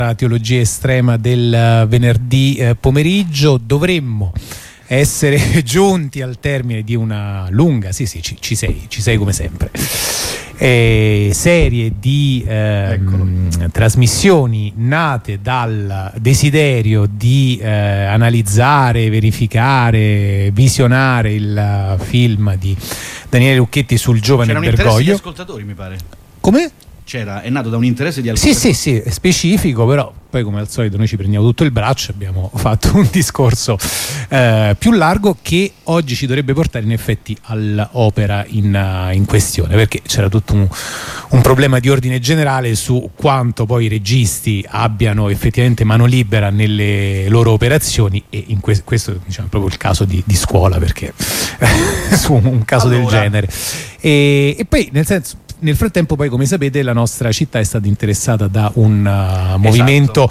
la teologia estrema del venerdì pomeriggio. Dovremmo essere giunti al termine di una lunga, ci sei come sempre, serie di trasmissioni nate dal desiderio di analizzare, verificare, visionare il film di Daniele Lucchetti sul giovane Bergoglio. C'erano interessi di ascoltatori, mi pare. Come? È nato da un interesse di alcuni. Sì, è specifico, però poi come al solito noi ci prendiamo tutto il braccio, abbiamo fatto un discorso più largo che oggi ci dovrebbe portare in effetti all'opera in questione, perché c'era tutto un problema di ordine generale su quanto poi i registi abbiano effettivamente mano libera nelle loro operazioni, e in questo diciamo proprio il caso di scuola, perché su un caso del genere, e poi nel frattempo poi, come sapete, la nostra città è stata interessata da un movimento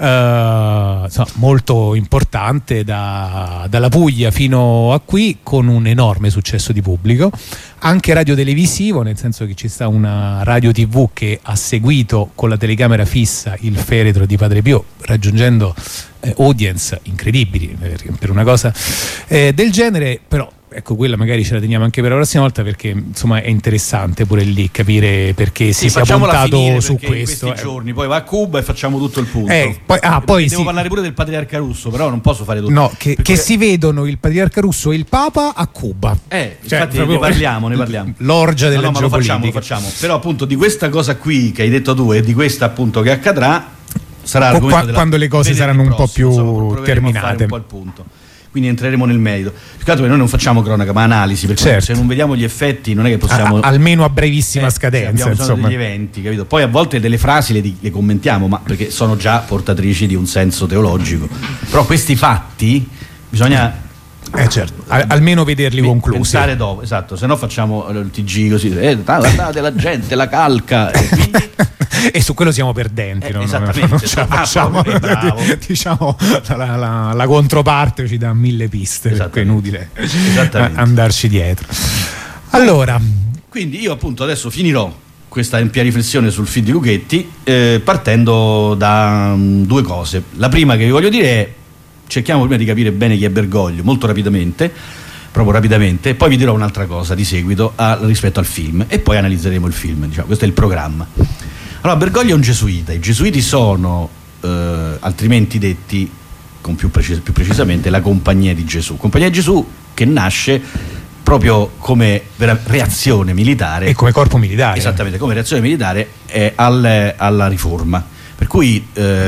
molto importante, dalla Puglia fino a qui, con un enorme successo di pubblico, anche radiotelevisivo, nel senso che ci sta una radio TV che ha seguito con la telecamera fissa il feretro di Padre Pio, raggiungendo audience incredibili per una cosa del genere. Però ecco, quella magari ce la teniamo anche per la prossima volta, perché insomma è interessante pure lì capire perché si sia puntato su questo. In questi giorni poi va a Cuba e facciamo tutto il punto. Poi devo parlare pure del patriarca russo, però non posso fare tutto. No, che si vedono il patriarca russo e il Papa a Cuba. Infatti ne parliamo. L'orgia della geopolitica. Lo facciamo. Però appunto di questa cosa qui che hai detto tu e di questa appunto che accadrà sarà quando le cose saranno un po' più terminate. Un po' il punto. Quindi entreremo nel merito. Più che altro noi non facciamo cronaca ma analisi, perché se non vediamo gli effetti non è che possiamo, almeno a brevissima scadenza, abbiamo degli eventi, capito? Poi a volte delle frasi le commentiamo, ma perché sono già portatrici di un senso teologico. Però questi fatti bisogna almeno vederli conclusi, pensare dopo, esatto, se no facciamo il TG così, guardate la gente la calca e quindi e su quello siamo perdenti, esattamente, non ce la facciamo, diciamo la controparte ci dà 1000 piste, perché è inutile andarci dietro. Allora, quindi io appunto adesso finirò questa ampia riflessione sul film di Lucchetti partendo da due cose. La prima che vi voglio dire è: cerchiamo prima di capire bene chi è Bergoglio, molto rapidamente, proprio rapidamente, e poi vi dirò un'altra cosa di seguito rispetto al film, e poi analizzeremo il film, diciamo. Questo è il programma. Allora, Bergoglio è un gesuita. I gesuiti sono altrimenti detti più precisamente la Compagnia di Gesù. Compagnia di Gesù che nasce proprio come reazione militare e come corpo militare. Esattamente, come reazione militare alla riforma. Per cui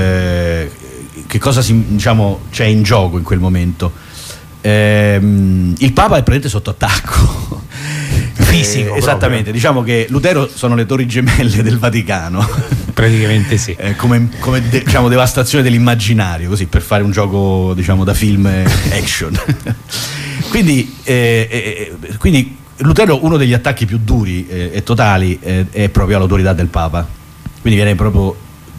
che cosa c'è in gioco in quel momento? Il Papa è praticamente sotto attacco fisico, esattamente, diciamo che Lutero sono le torri gemelle del Vaticano, praticamente sì, come devastazione dell'immaginario, così, per fare un gioco da film action. quindi Lutero, uno degli attacchi più duri e totali è proprio all'autorità del Papa, quindi viene proprio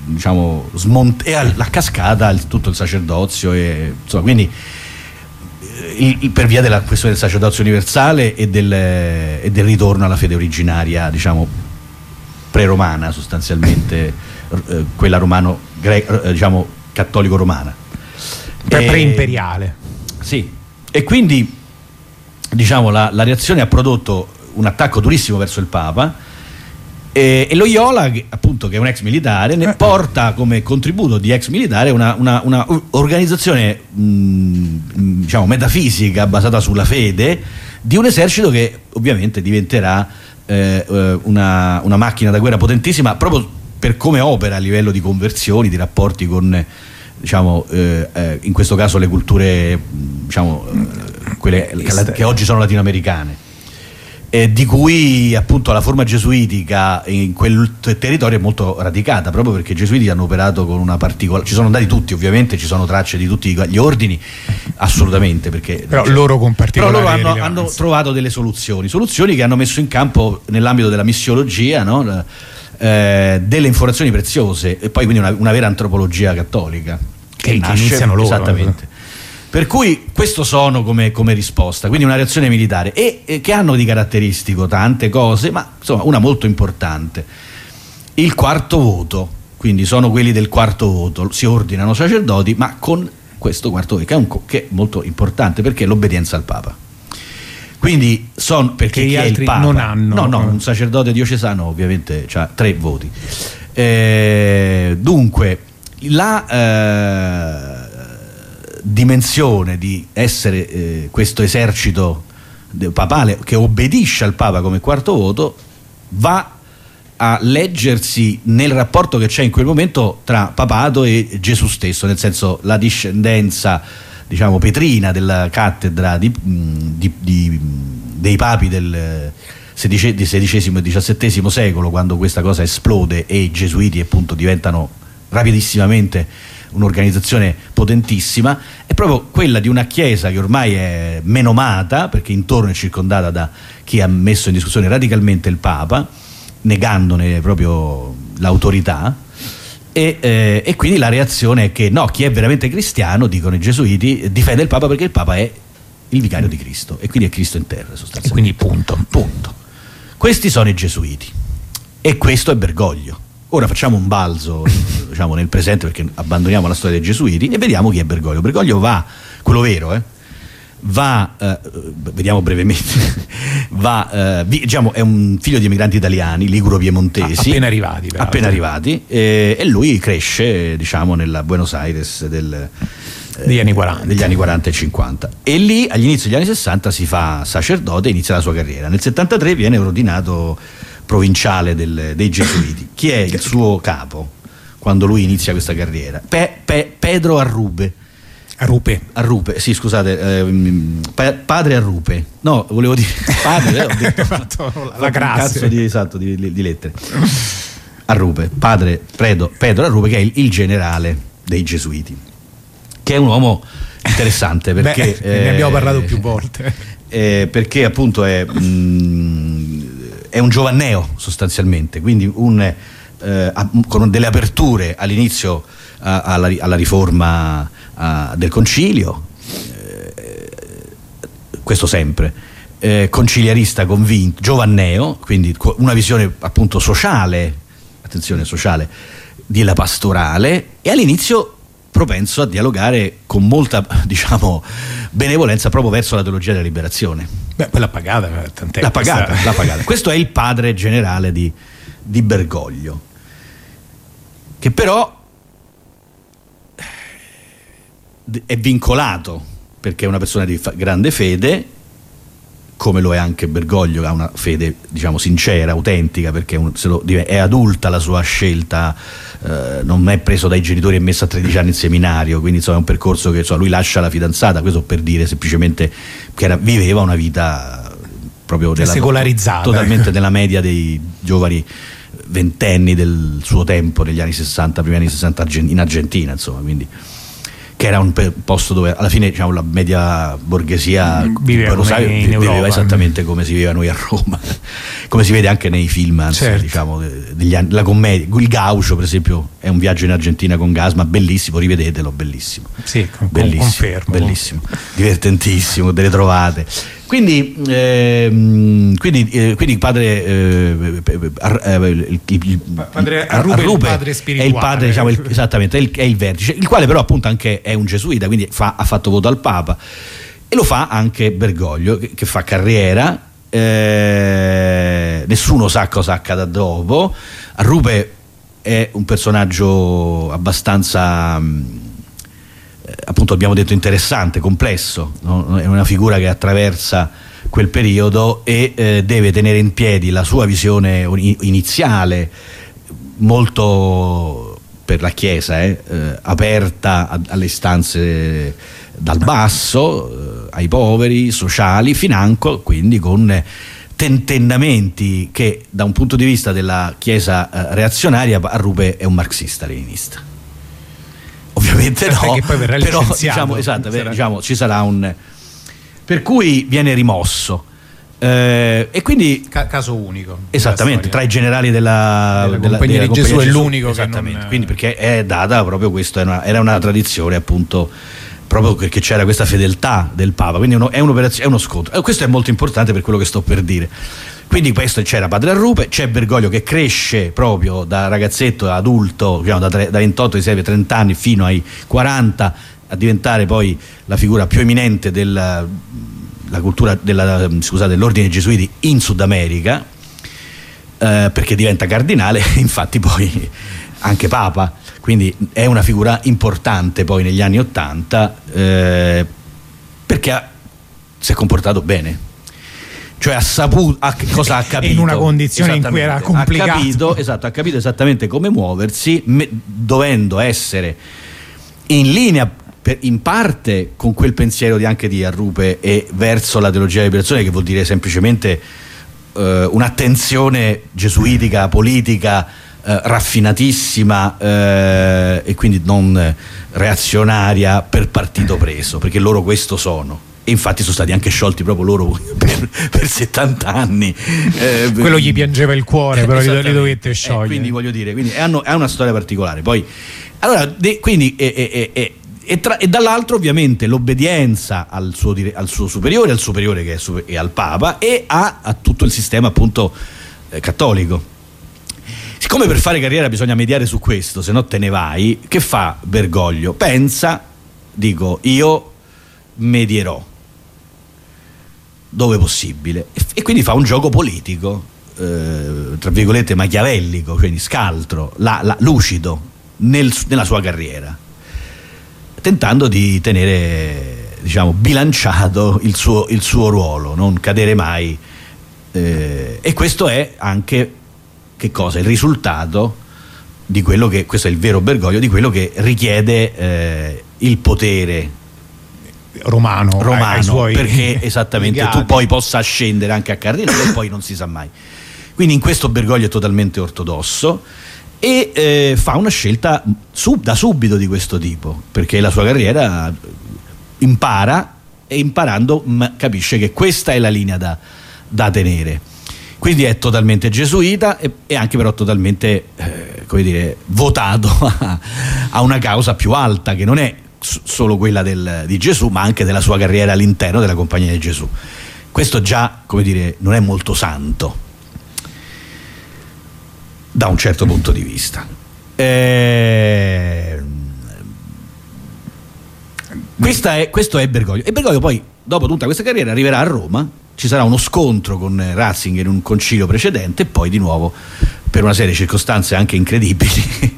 la cascata tutto il sacerdozio, quindi per via della questione del sacerdozio universale e del ritorno alla fede originaria, pre-romana, sostanzialmente, quella cattolico romana, pre-imperiale. Sì, e quindi la reazione ha prodotto un attacco durissimo verso il Papa, e Loyola, appunto, che è un ex militare, ne porta come contributo di ex militare una organizzazione metafisica basata sulla fede di un esercito che ovviamente diventerà una macchina da guerra potentissima, proprio per come opera a livello di conversioni, di rapporti con in questo caso le culture quelle che oggi sono latinoamericane, di cui appunto la forma gesuitica in quel territorio è molto radicata, proprio perché i gesuiti hanno operato con una particolare, ci sono andati tutti, ovviamente ci sono tracce di tutti gli ordini, assolutamente, perché però loro hanno trovato delle soluzioni che hanno messo in campo nell'ambito della missiologia, delle informazioni preziose, e poi quindi una vera antropologia cattolica che nasce, iniziano loro, esattamente. Per cui questo sono come risposta, quindi una reazione militare, e che hanno di caratteristico tante cose, ma insomma una molto importante: il quarto voto. quindi sono quelli del quarto voto, si ordinano sacerdoti, ma con questo quarto voto che è molto importante, perché è l'obbedienza al Papa. Quindi perché gli altri il Papa non hanno. No, un sacerdote diocesano ovviamente ha 3 voti. Dunque la dimensione di essere questo esercito papale che obbedisce al Papa come quarto voto va a leggersi nel rapporto che c'è in quel momento tra papato e Gesù stesso, nel senso la discendenza, diciamo, petrina della cattedra dei papi del XVI e XVII secolo, quando questa cosa esplode e i gesuiti appunto diventano rapidissimamente un'organizzazione potentissima, è proprio quella di una chiesa che ormai è menomata, perché intorno è circondata da chi ha messo in discussione radicalmente il Papa, negandone proprio l'autorità, e quindi la reazione è che no, chi è veramente cristiano, dicono i gesuiti, difende il Papa perché il Papa è il vicario di Cristo e quindi è Cristo in terra sostanzialmente. E quindi punto. Questi sono i gesuiti e questo è Bergoglio. Ora facciamo un balzo diciamo nel presente, perché abbandoniamo la storia dei gesuiti e vediamo chi è Bergoglio. Bergoglio quello vero, vediamo brevemente, diciamo è un figlio di emigranti italiani, liguro-piemontesi, appena arrivati, e lui cresce, diciamo, nella Buenos Aires degli anni 40. Degli anni 40 e 50, e lì agli inizi degli anni 60 si fa sacerdote e inizia la sua carriera. Nel 73 viene ordinato provinciale dei gesuiti. Chi è il suo capo quando lui inizia questa carriera? Pedro Arrupe, sì, scusate, padre Arrupe. No, volevo dire padre, ho detto la cazzo di lettere. Arrupe, padre Pedro Arrupe, che è il generale dei gesuiti, che è un uomo interessante perché ne abbiamo parlato più volte, perché appunto è un giovanneo sostanzialmente, quindi con delle aperture all'inizio alla riforma del concilio, questo sempre, conciliarista convinto, giovanneo, quindi una visione appunto sociale, attenzione, sociale, della pastorale, e all'inizio propenso a dialogare con molta, diciamo, benevolenza proprio verso la teologia della liberazione. Poi l'ha pagata, tant'è. L'ha pagata. Questo è il padre generale di Bergoglio, che però è vincolato, perché è una persona di grande fede, come lo è anche Bergoglio, che ha una fede, diciamo, sincera, autentica, perché è adulta la sua scelta, non è preso dai genitori e messo a 13 anni in seminario, quindi insomma è un percorso che lui lascia la fidanzata, questo per dire semplicemente che viveva una vita proprio secolarizzata, totalmente nella media dei giovani ventenni del suo tempo, negli anni 60, primi anni 60 in Argentina, insomma, quindi che era un posto dove alla fine, diciamo, la media borghesia viveva esattamente come si viveva noi a Roma, come si vede anche nei film, anzi, certo, diciamo, degli anni, la commedia. Il Gaucho, per esempio, è un viaggio in Argentina con Gasma, bellissimo, rivedetelo, bellissimo. Sì, bellissimo, confermo. Bellissimo, divertentissimo, delle trovate. Quindi padre Arrupe, padre spirituale, è il padre, diciamo, esattamente, è il vertice, il quale però appunto anche è un gesuita, quindi ha fatto voto al Papa, e lo fa anche Bergoglio, che fa carriera, nessuno sa cosa accada dopo. Arrupe è un personaggio abbastanza, appunto abbiamo detto, interessante, complesso, no? È una figura che attraversa quel periodo e deve tenere in piedi la sua visione iniziale, molto per la Chiesa, aperta alle istanze dal basso, ai poveri, sociali, financo, quindi con tentennamenti che da un punto di vista della Chiesa reazionaria, Arrupe è un marxista-leninista. Ovviamente no, che poi verrà però licenziato, diciamo, ci sarà un, per cui viene rimosso, e quindi caso unico, esattamente, tra i generali della Compagnia di Gesù è l'unico, esattamente, che non... quindi perché è data proprio questo, era una tradizione appunto proprio perché c'era questa fedeltà del Papa, quindi è un'operazione, è uno scontro. Questo è molto importante per quello che sto per dire. Quindi questo, c'era Padre Arrupe, c'è Bergoglio che cresce proprio da ragazzetto a adulto, diciamo, da 28, 26, 30 anni fino ai 40, a diventare poi la figura più eminente della cultura dell'ordine gesuiti in Sud America, perché diventa cardinale, infatti poi anche Papa, quindi è una figura importante poi negli anni '80, perché si è comportato bene. Cioè ha saputo cosa ha capito in una condizione in cui era complicato, ha capito esattamente come muoversi, dovendo essere in linea in parte con quel pensiero anche di Arrupe e verso la teologia della liberazione, che vuol dire semplicemente un'attenzione gesuitica, politica, raffinatissima, e quindi non reazionaria per partito preso, perché loro questo sono. E infatti sono stati anche sciolti proprio loro per 70 anni. Quello gli piangeva il cuore, però li dovete sciogliere. Quindi voglio dire, ha una storia particolare. Poi, allora, e dall'altro ovviamente l'obbedienza al suo superiore, al superiore che è al Papa, e a tutto il sistema appunto cattolico. Siccome per fare carriera bisogna mediare su questo, se no te ne vai, che fa Bergoglio? Pensa, io medierò dove possibile, e quindi fa un gioco politico, tra virgolette machiavellico, quindi scaltro, lucido nella sua carriera, tentando di tenere, diciamo, bilanciato il suo ruolo, non cadere mai, e questo è anche che cosa? Il risultato di quello che, questo è il vero Bergoglio, di quello che richiede il potere romano ai suoi perché esattamente legati. Tu poi possa ascendere anche a cardinale e poi non si sa mai. Quindi in questo Bergoglio è totalmente ortodosso e fa una scelta da subito di questo tipo, perché la sua carriera impara, e imparando capisce che questa è la linea da tenere. Quindi è totalmente gesuita e anche però totalmente come dire, votato a una causa più alta, che non è solo quella di Gesù, ma anche della sua carriera all'interno della Compagnia di Gesù. Questo già, come dire, non è molto santo da un certo punto di vista. Questo è Bergoglio. E Bergoglio poi, dopo tutta questa carriera, arriverà a Roma, ci sarà uno scontro con Ratzinger in un concilio precedente, e poi di nuovo, per una serie di circostanze anche incredibili,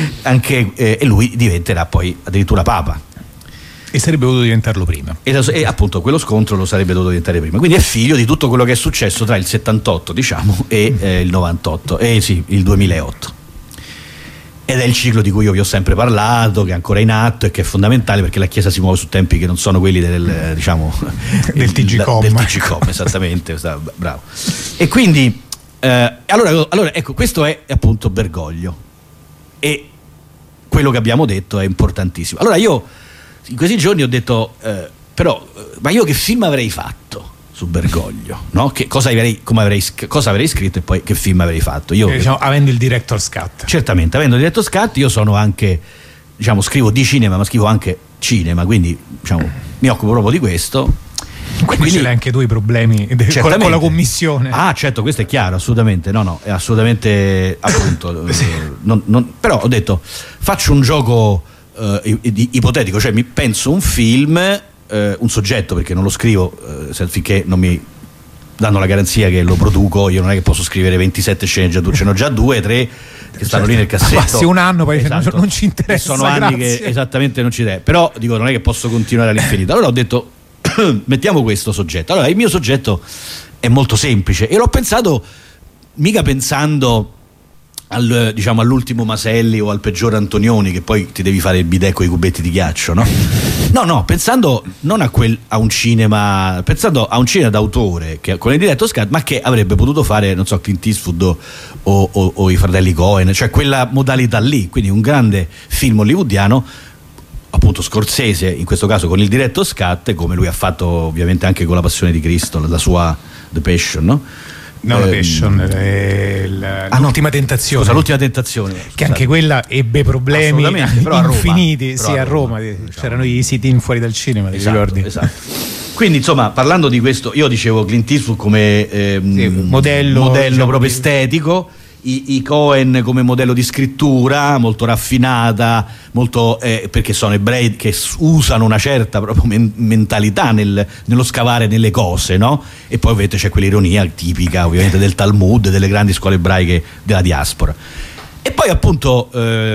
e lui diventerà poi addirittura Papa. E sarebbe dovuto diventarlo prima. E appunto quello scontro lo sarebbe dovuto diventare prima. Quindi è figlio di tutto quello che è successo tra il 78, diciamo, e il 98, il 2008. Ed è il ciclo di cui io vi ho sempre parlato, che è ancora in atto e che è fondamentale, perché la Chiesa si muove su tempi che non sono quelli del TGCOM. Del TGCOM, esattamente, bravo. E quindi allora ecco, questo è appunto Bergoglio, e quello che abbiamo detto è importantissimo. Allora io in questi giorni ho detto ma io che film avrei fatto su Bergoglio, no? Cosa avrei scritto e poi che film avrei fatto io, diciamo, avendo il director's cut. Certamente, avendo il director's cut, io sono anche, diciamo, scrivo di cinema, ma scrivo anche cinema, quindi, diciamo, mi occupo proprio di questo. Quindi ce l'hai anche tu i problemi con la commissione. Ah, certo, questo è chiaro, assolutamente. No, è assolutamente, appunto. Però ho detto, faccio un gioco ipotetico, cioè mi penso un film, un soggetto, perché non lo scrivo finché non mi danno la garanzia che lo produco. Io non è che posso scrivere 27 sceneggiature, ce n'ho già 2, 3 che stanno lì nel cassetto. Passi un anno, poi esatto. Non ci interessa. Sono anni che esattamente non ci deve. Però dico, non è che posso continuare all'infinito. Allora ho detto, mettiamo questo soggetto. Allora il mio soggetto è molto semplice, e l'ho pensato mica pensando diciamo all'ultimo Maselli o al peggior Antonioni, che poi ti devi fare il bidet con i cubetti di ghiaccio, no? No, pensando non a un cinema, pensando a un cinema d'autore che con il director's cut, ma che avrebbe potuto fare, non so, Clint Eastwood o i fratelli Coen, cioè quella modalità lì, quindi un grande film hollywoodiano, appunto Scorsese in questo caso con il director's cut, come lui ha fatto ovviamente anche con La Passione di Cristo, la sua The Passion, no? No, la Passion, l'ultima tentazione. Scusa, l'ultima tentazione. Che anche quella ebbe problemi infiniti, a Roma. Diciamo. C'erano i sit-in fuori dal cinema, ti ricordi? Esatto. Quindi insomma, parlando di questo, io dicevo Clint Eastwood come modello proprio estetico, i Coen come modello di scrittura molto raffinata, molto perché sono ebrei che usano una certa proprio mentalità nello scavare nelle cose, no? E poi ovviamente c'è quell'ironia tipica ovviamente del Talmud, delle grandi scuole ebraiche della diaspora. E poi appunto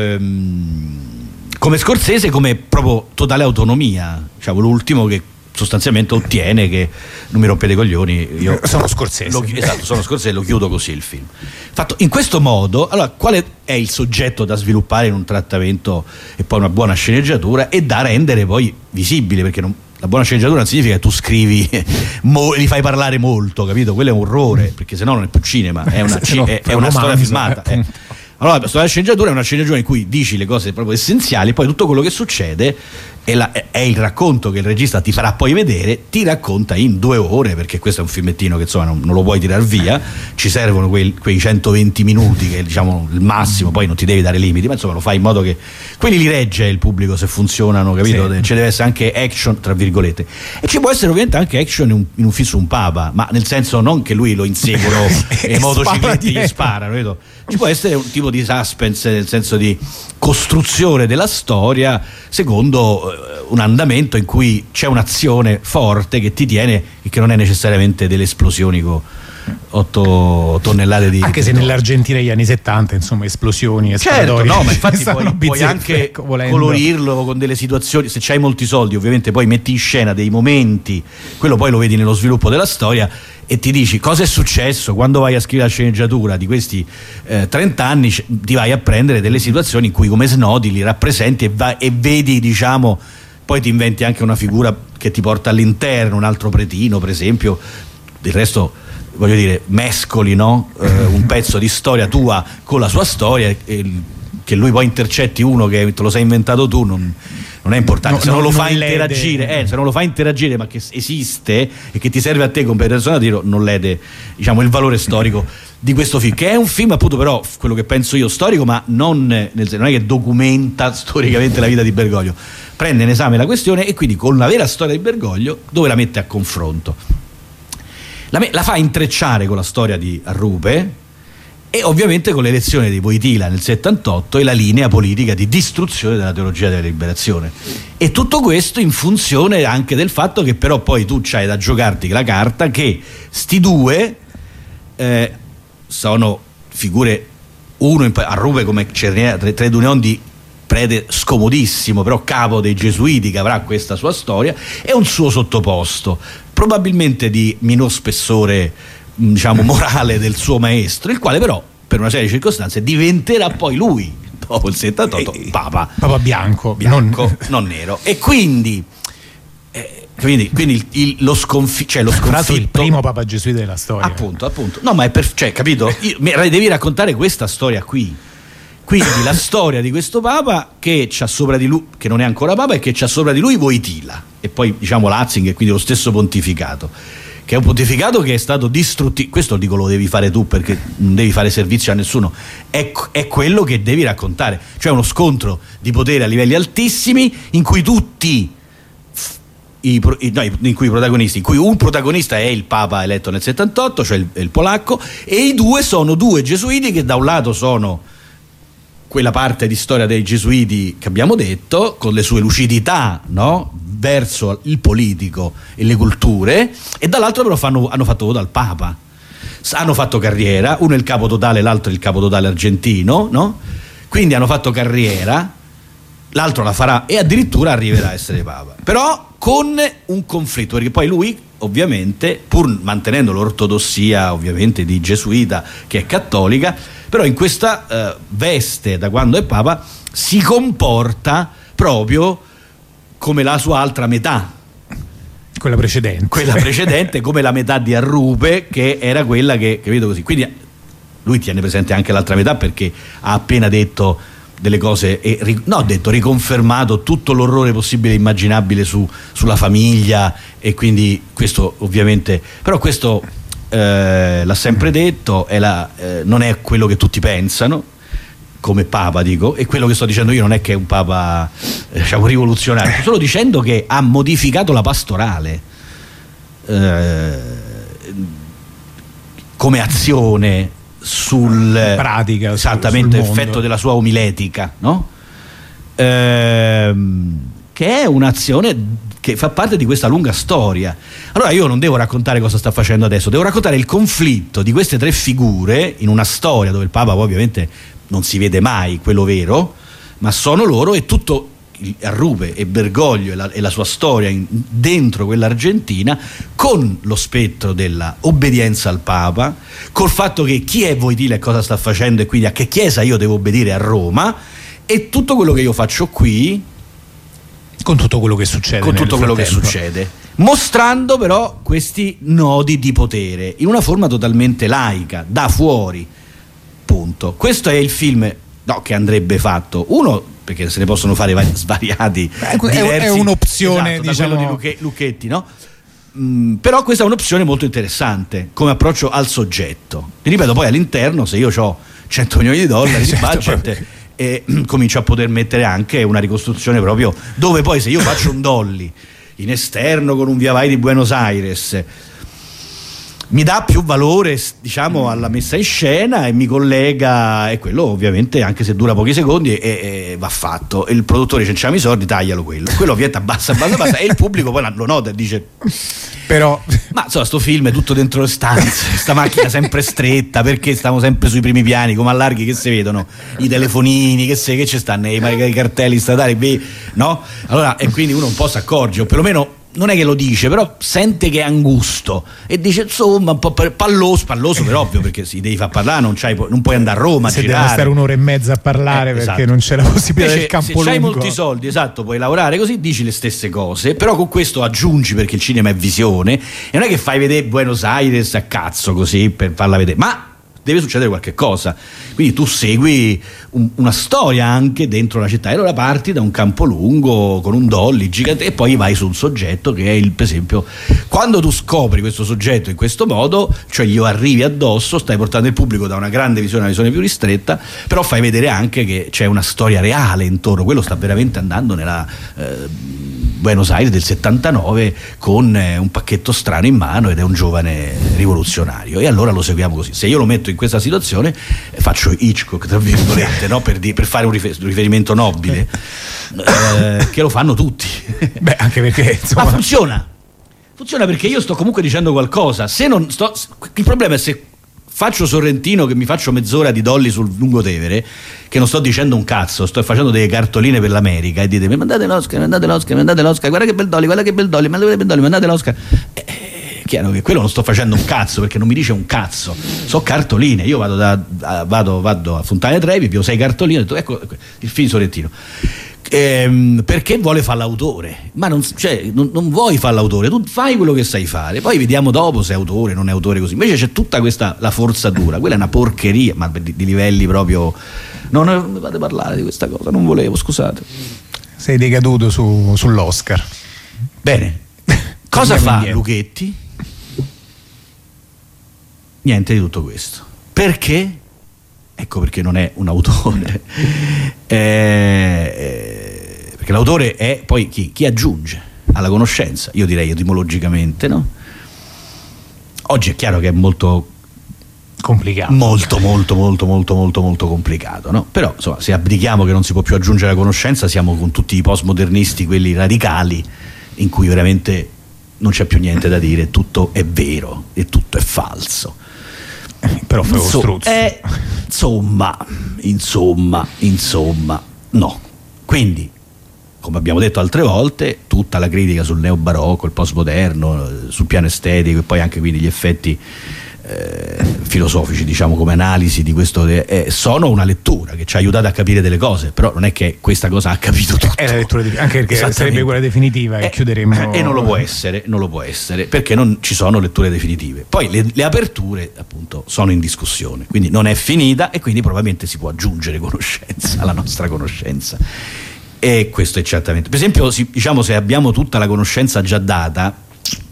come Scorsese, come proprio totale autonomia, diciamo l'ultimo che sostanzialmente ottiene, che non mi rompete i coglioni, io sono Scorsese, sono Scorsese, lo chiudo così il film fatto in questo modo. Allora, quale è il soggetto da sviluppare in un trattamento e poi una buona sceneggiatura e da rendere poi visibile, perché la buona sceneggiatura non significa che tu scrivi li fai parlare molto, capito? Quello è un orrore, perché sennò non è più cinema, è una storia filmata. Allora, la sceneggiatura è una sceneggiatura in cui dici le cose proprio essenziali, poi tutto quello che succede è il racconto che il regista ti farà poi vedere, ti racconta in 2 ore, perché questo è un filmettino che insomma non lo puoi tirar via, ci servono quei 120 minuti che è, diciamo, il massimo, poi non ti devi dare limiti, ma insomma lo fai in modo che quelli li regge il pubblico se funzionano, capito? Sì. Ci deve essere anche action, tra virgolette, e ci può essere ovviamente anche action in un film su un papa, ma nel senso non che lui lo inseguono e i motocicletti gli sparano, capito? Ci può essere un tipo di suspense, nel senso di costruzione della storia secondo un andamento in cui c'è un'azione forte che ti tiene e che non è necessariamente delle esplosioni con 8 tonnellate di... Anche se nell'Argentina degli anni 70, insomma, esplosioni, certo, no, ma infatti puoi anche colorirlo con delle situazioni, se c'hai molti soldi ovviamente poi metti in scena dei momenti, quello poi lo vedi nello sviluppo della storia e ti dici cosa è successo quando vai a scrivere la sceneggiatura di questi 30 anni, ti vai a prendere delle situazioni in cui come snodi li rappresenti e vedi, diciamo, poi ti inventi anche una figura che ti porta all'interno, un altro pretino per esempio, del resto voglio dire mescoli, no? Un pezzo di storia tua con la sua storia che lui poi intercetti uno che te lo sei inventato tu non è importante, se non lo fa interagire, se non lo fa interagire ma che esiste e che ti serve a te come persona, non lede, diciamo, il valore storico di questo film, che è un film appunto però quello che penso io storico, ma non è che documenta storicamente la vita di Bergoglio, prende in esame la questione e quindi con la vera storia di Bergoglio dove la mette a confronto, la fa intrecciare con la storia di Arrupe e ovviamente con l'elezione di Wojtyła nel 78 e la linea politica di distruzione della teologia della liberazione, e tutto questo in funzione anche del fatto che però poi tu c'hai da giocarti la carta che sti due sono figure, uno Arrupe come Trade Union di prete scomodissimo, però capo dei Gesuiti che avrà questa sua storia, e un suo sottoposto probabilmente di minor spessore, diciamo, morale del suo maestro, il quale però per una serie di circostanze diventerà poi lui dopo il 78 papa bianco non nero, e quindi lo sconfitto, il primo papa gesuita della storia, appunto no, ma è capito, devi raccontare questa storia qui, quindi la storia di questo papa che c'ha sopra di lui, che non è ancora papa, e che c'ha sopra di lui Wojtyła, e poi diciamo Ratzinger, e quindi lo stesso pontificato, che è un pontificato che è stato distruttivo. Questo dico lo devi fare tu, perché non devi fare servizio a nessuno, è quello che devi raccontare, cioè uno scontro di potere a livelli altissimi in cui tutti in cui un protagonista è il papa eletto nel 78, cioè il polacco, e i due sono due gesuiti che da un lato sono quella parte di storia dei gesuiti che abbiamo detto, con le sue lucidità, no? Verso il politico e le culture, e dall'altro però hanno fatto voto al Papa, hanno fatto carriera, uno è il capo totale, l'altro è il capo totale argentino, no? Quindi hanno fatto carriera, l'altro la farà e addirittura arriverà a essere Papa, però con un conflitto, perché poi lui ovviamente, pur mantenendo l'ortodossia ovviamente di gesuita che è cattolica, però in questa veste da quando è Papa si comporta proprio come la sua altra metà, quella precedente come la metà di Arrupe, che era quella che vedo così. Quindi lui tiene presente anche l'altra metà, perché ha appena detto delle cose e riconfermato tutto l'orrore possibile e immaginabile sulla famiglia, e quindi questo ovviamente, però questo l'ha sempre detto, non è quello che tutti pensano come Papa, dico, e quello che sto dicendo io non è che è un Papa diciamo rivoluzionario, sto solo dicendo che ha modificato la pastorale come azione sul pratica, esattamente sul effetto della sua omiletica, no? Che è un'azione che fa parte di questa lunga storia. Allora io non devo raccontare cosa sta facendo adesso, devo raccontare il conflitto di queste tre figure in una storia dove il Papa poi ovviamente non si vede mai quello vero, ma sono loro, e tutto Arrupe e Bergoglio e la sua storia dentro quell'Argentina, con lo spettro della obbedienza al Papa, col fatto che chi è Wojtyla e cosa sta facendo e quindi a che chiesa io devo obbedire a Roma, e tutto quello che io faccio qui con tutto quello che succede, con tutto quello che succede, mostrando però questi nodi di potere in una forma totalmente laica, da fuori, punto. Questo è il film che andrebbe fatto, uno perché se ne possono fare svariati, diversi, è un'opzione, esatto, diciamo, da quello di Lucchetti, no? Però questa è un'opzione molto interessante come approccio al soggetto. Ti ripeto, poi all'interno, se io ho 100 milioni di dollari di budget, e comincio a poter mettere anche una ricostruzione proprio dove poi, se io faccio un dolly in esterno con un via vai di Buenos Aires, mi dà più valore, diciamo, alla messa in scena e mi collega, e quello ovviamente anche se dura pochi secondi e va fatto, e il produttore dice: "C'hanno i soldi, taglialo quello ovviamente abbassa e il pubblico poi lo nota e dice però ma insomma sto film è tutto dentro le stanze, sta macchina sempre stretta, perché stiamo sempre sui primi piani, come allarghi che si vedono i telefonini, che ci stanno i cartelli statali, no? Allora, e quindi uno un po' si accorge, o perlomeno non è che lo dice, però sente che è angusto e dice insomma un po' palloso per ovvio, perché si devi far parlare, non puoi andare a Roma se a girare, devo stare un'ora e mezza a parlare perché esatto. non c'è la possibilità del campo lungo. Se hai molti soldi, esatto, puoi lavorare così, dici le stesse cose, però con questo aggiungi, perché il cinema è visione, e non è che fai vedere Buenos Aires a cazzo così per farla vedere, ma deve succedere qualche cosa, quindi tu segui una storia anche dentro la città, e allora parti da un campo lungo con un dolly gigante e poi vai su un soggetto che è per esempio, quando tu scopri questo soggetto in questo modo, cioè gli arrivi addosso, stai portando il pubblico da una grande visione a una visione più ristretta, però fai vedere anche che c'è una storia reale intorno, quello sta veramente andando nella Buenos Aires del 79 con un pacchetto strano in mano ed è un giovane rivoluzionario, e allora lo seguiamo così. Se io lo metto in questa situazione faccio Hitchcock tra virgolette, no? per fare un riferimento nobile, che lo fanno tutti. Beh, anche perché insomma... ma funziona perché io sto comunque dicendo qualcosa. Il problema è se faccio Sorrentino, che mi faccio mezz'ora di dolly sul Lungotevere, che non sto dicendo un cazzo, sto facendo delle cartoline per l'America, e dite: mandate l'Oscar, guarda che bel dolly, mandate l'Oscar. Chiaro che quello non sto facendo un cazzo, perché non mi dice un cazzo, so cartoline. Io vado a Fontana Trevi, più 6 cartoline, ho detto, ecco il film Sorrentino. Perché vuole fare l'autore, ma non vuoi fare l'autore, tu fai quello che sai fare, poi vediamo dopo se è autore, non è autore, così. Invece c'è tutta la forzatura, quella è una porcheria, ma di livelli proprio. Non mi fate parlare di questa cosa, non volevo, scusate. Sei decaduto sull'Oscar. Bene, cosa fa Lucchetti? Niente di tutto questo. Perché? Ecco perché non è un autore. Perché l'autore è poi chi aggiunge alla conoscenza, io direi etimologicamente, no? Oggi è chiaro che è molto complicato, molto complicato, no? Però insomma, se abdichiamo che non si può più aggiungere la conoscenza, siamo con tutti i postmodernisti, quelli radicali, in cui veramente non c'è più niente da dire, tutto è vero e tutto è falso. Però fai lo struzzo. Insomma, no. Quindi, come abbiamo detto altre volte, tutta la critica sul neobarocco, il postmoderno, sul piano estetico, e poi anche quindi gli effetti filosofici, diciamo, come analisi di questo, sono una lettura che ci ha aiutato a capire delle cose, però non è che questa cosa ha capito tutto. È la lettura anche perché sarebbe quella definitiva che chiuderemo. E non lo può essere, perché non ci sono letture definitive. Poi le aperture, appunto, sono in discussione, quindi non è finita, e quindi probabilmente si può aggiungere conoscenza alla nostra conoscenza. E questo è certamente. Per esempio, diciamo, se abbiamo tutta la conoscenza già data,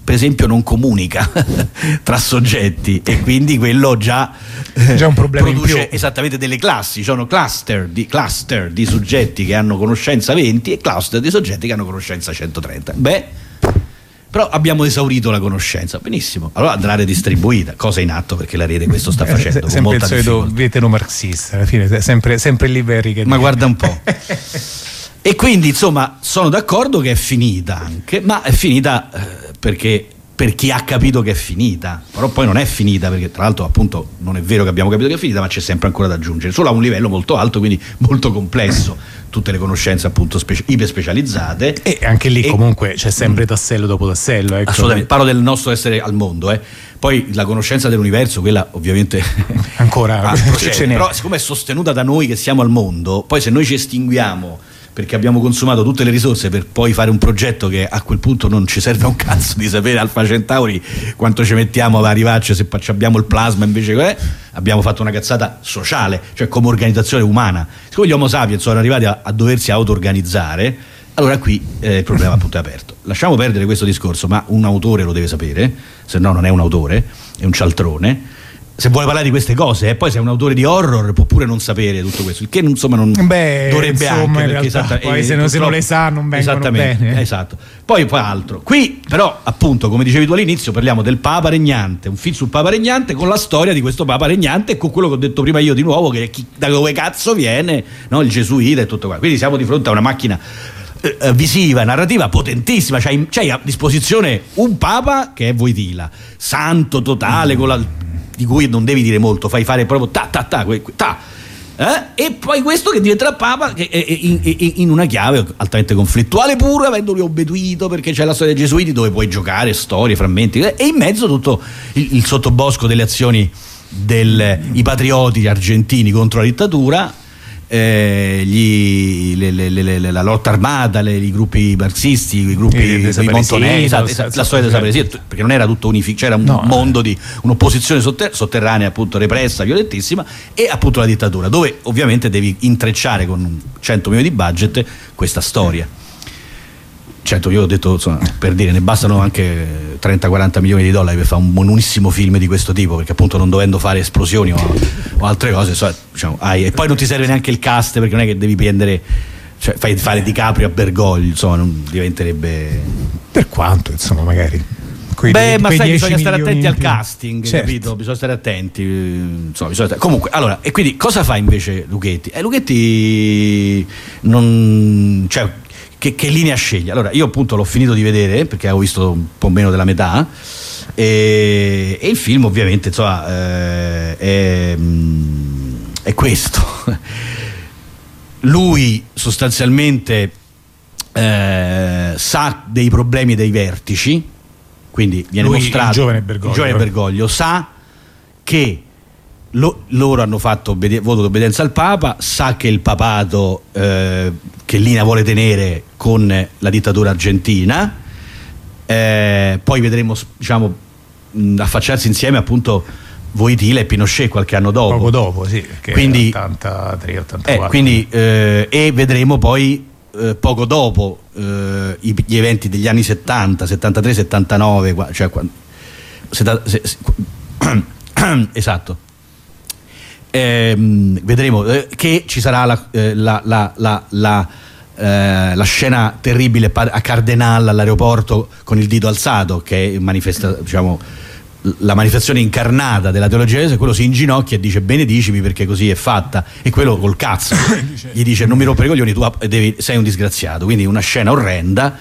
per esempio non comunica tra soggetti, e quindi quello già un problema produce in più. Esattamente delle classi. Sono cluster di soggetti che hanno conoscenza 20 e cluster di soggetti che hanno conoscenza 130. Però abbiamo esaurito la conoscenza, benissimo, allora andrà redistribuita, cosa in atto, perché la rete questo sta facendo con sempre molta il solito difficoltà. vetero-marxista, alla fine sempre lì veri che Ma guarda un po'. E quindi insomma sono d'accordo che è finita anche, ma è finita perché per chi ha capito che è finita, però poi non è finita, perché tra l'altro appunto non è vero che abbiamo capito che è finita, ma c'è sempre ancora da aggiungere, solo a un livello molto alto, quindi molto complesso, tutte le conoscenze appunto iper specializzate, e anche lì comunque c'è sempre tassello dopo tassello, ecco. Assolutamente, parlo del nostro essere al mondo, poi la conoscenza dell'universo, quella ovviamente ancora ce n'è. Però siccome è sostenuta da noi che siamo al mondo, poi se noi ci estinguiamo perché abbiamo consumato tutte le risorse per poi fare un progetto che a quel punto non ci serve un cazzo di sapere Alfa Centauri quanto ci mettiamo ad arrivarci, se abbiamo il plasma invece abbiamo fatto una cazzata sociale, cioè come organizzazione umana. Siccome gli Homo sapiens sono arrivati a doversi auto-organizzare, allora qui il problema appunto è aperto. Lasciamo perdere questo discorso, ma un autore lo deve sapere, se no non è un autore, è un cialtrone. Se vuole parlare di queste cose, poi se è un autore di horror può pure non sapere tutto questo, il che insomma non dovrebbe anche, perché poi se non le sa non vengono bene. Esatto. Poi altro. Qui però appunto, come dicevi tu all'inizio, parliamo del Papa regnante, un film sul Papa regnante con la storia di questo Papa regnante e con quello che ho detto prima io di nuovo, che da dove cazzo viene, no? Il gesuita e tutto qua. Quindi siamo di fronte a una macchina visiva, narrativa potentissima. C'hai a disposizione un Papa che è Wojtyla, santo totale, di cui non devi dire molto, fai fare proprio e poi questo che diventerà Papa in una chiave altamente conflittuale, pur avendoli obbedito, perché c'è la storia dei Gesuiti dove puoi giocare storie, frammenti, e in mezzo tutto il sottobosco delle azioni i patrioti argentini contro la dittatura, la lotta armata, i gruppi marxisti, i gruppi di Montonè, la storia del desaparecido, perché non era tutto c'era un mondo di un'opposizione sotterranea, appunto repressa, violentissima, e appunto la dittatura, dove ovviamente devi intrecciare con 100 milioni di budget questa storia. Certo, io ho detto, insomma, per dire, ne bastano anche 30-40 milioni di dollari per fare un buonissimo film di questo tipo, perché appunto non dovendo fare esplosioni o altre cose, diciamo, e poi non ti serve neanche il cast, perché non è che devi prendere, cioè fai fare DiCaprio a Bergoglio, insomma, non diventerebbe, per quanto insomma magari ma sai, bisogna stare attenti al casting, certo. Capito? Bisogna stare attenti, insomma, comunque, allora, e quindi cosa fa invece Luchetti? Luchetti non, cioè, che linea sceglie? Allora, io appunto l'ho finito di vedere perché avevo visto un po' meno della metà, e il film ovviamente insomma è questo. Lui sostanzialmente sa dei problemi dei vertici, quindi viene mostrato il giovane Bergoglio sa che loro hanno fatto voto d'obbedienza al Papa, sa che il papato che linea vuole tenere con la dittatura argentina, poi vedremo, diciamo, affacciarsi insieme appunto Wojtyla e Pinochet qualche anno dopo, poco dopo, sì, quindi 83-84, quindi e vedremo poi poco dopo gli eventi degli anni 70, 73, 79, cioè esatto. Vedremo che ci sarà la scena terribile a Cardenal all'aeroporto con il dito alzato, che manifesta, diciamo, la manifestazione incarnata della teologia inglese. Quello si inginocchia e dice benedicimi perché così è fatta, e quello col cazzo gli dice non mi rompere i coglioni, tu sei un disgraziato. Quindi una scena orrenda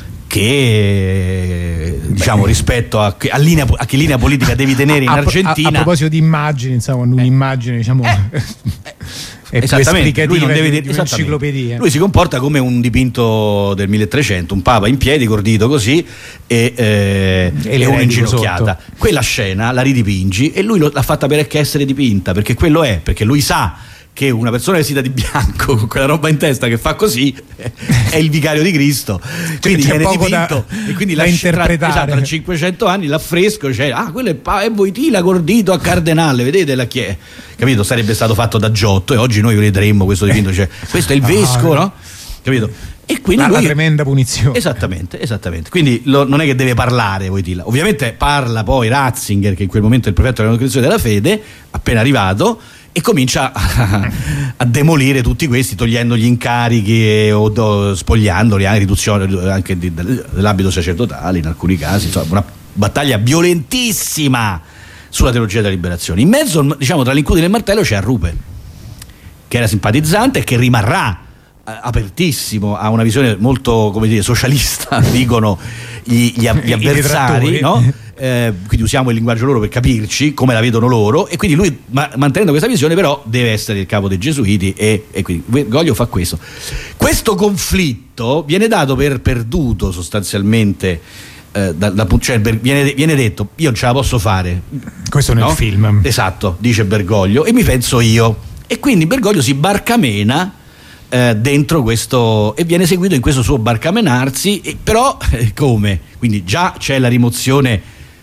che, diciamo, rispetto a che linea politica devi tenere in Argentina. A proposito di immagini, insomma, un'immagine, diciamo, è esattamente, lui non deve di un'enciclopedia. Lui si comporta come un dipinto del 1300, un papa in piedi, gordito così, e uno inginocchiata. Quella scena la ridipingi e lui l'ha fatta per essere dipinta, perché quello è, perché lui sa che una persona vestita di bianco con quella roba in testa che fa così è il vicario di Cristo, quindi viene dipinto e quindi da interpretare. Tra 500 anni l'affresco, cioè, quello è Wojtyla gordito a Cardenale, vedete chi è, capito? Sarebbe stato fatto da Giotto e oggi noi vedremo questo dipinto, cioè, questo è il vescovo, no? Capito? E quindi la tremenda punizione. Esattamente. Quindi non è che deve parlare Wojtyla. Ovviamente parla poi Ratzinger, che in quel momento è il prefetto della Congregazione della Fede, appena arrivato, e comincia a demolire tutti questi, togliendo gli incarichi o spogliandoli, anche riduzione anche dell'abito sacerdotale in alcuni casi. Insomma, una battaglia violentissima sulla teologia della liberazione. In mezzo, diciamo, tra l'incudine e il martello c'è Arrupe, che era simpatizzante e che rimarrà apertissimo a una visione molto, come dire, socialista, dicono gli avversari, no? Quindi usiamo il linguaggio loro per capirci come la vedono loro, e quindi lui, mantenendo questa visione, però deve essere il capo dei Gesuiti, e quindi Bergoglio fa questo conflitto. Viene dato per perduto sostanzialmente, cioè viene detto: io non ce la posso fare, questo nel film, esatto, dice Bergoglio, e mi penso io, e quindi Bergoglio si barcamena dentro questo, e viene seguito in questo suo barcamenarsi, però come? Quindi già c'è la rimozione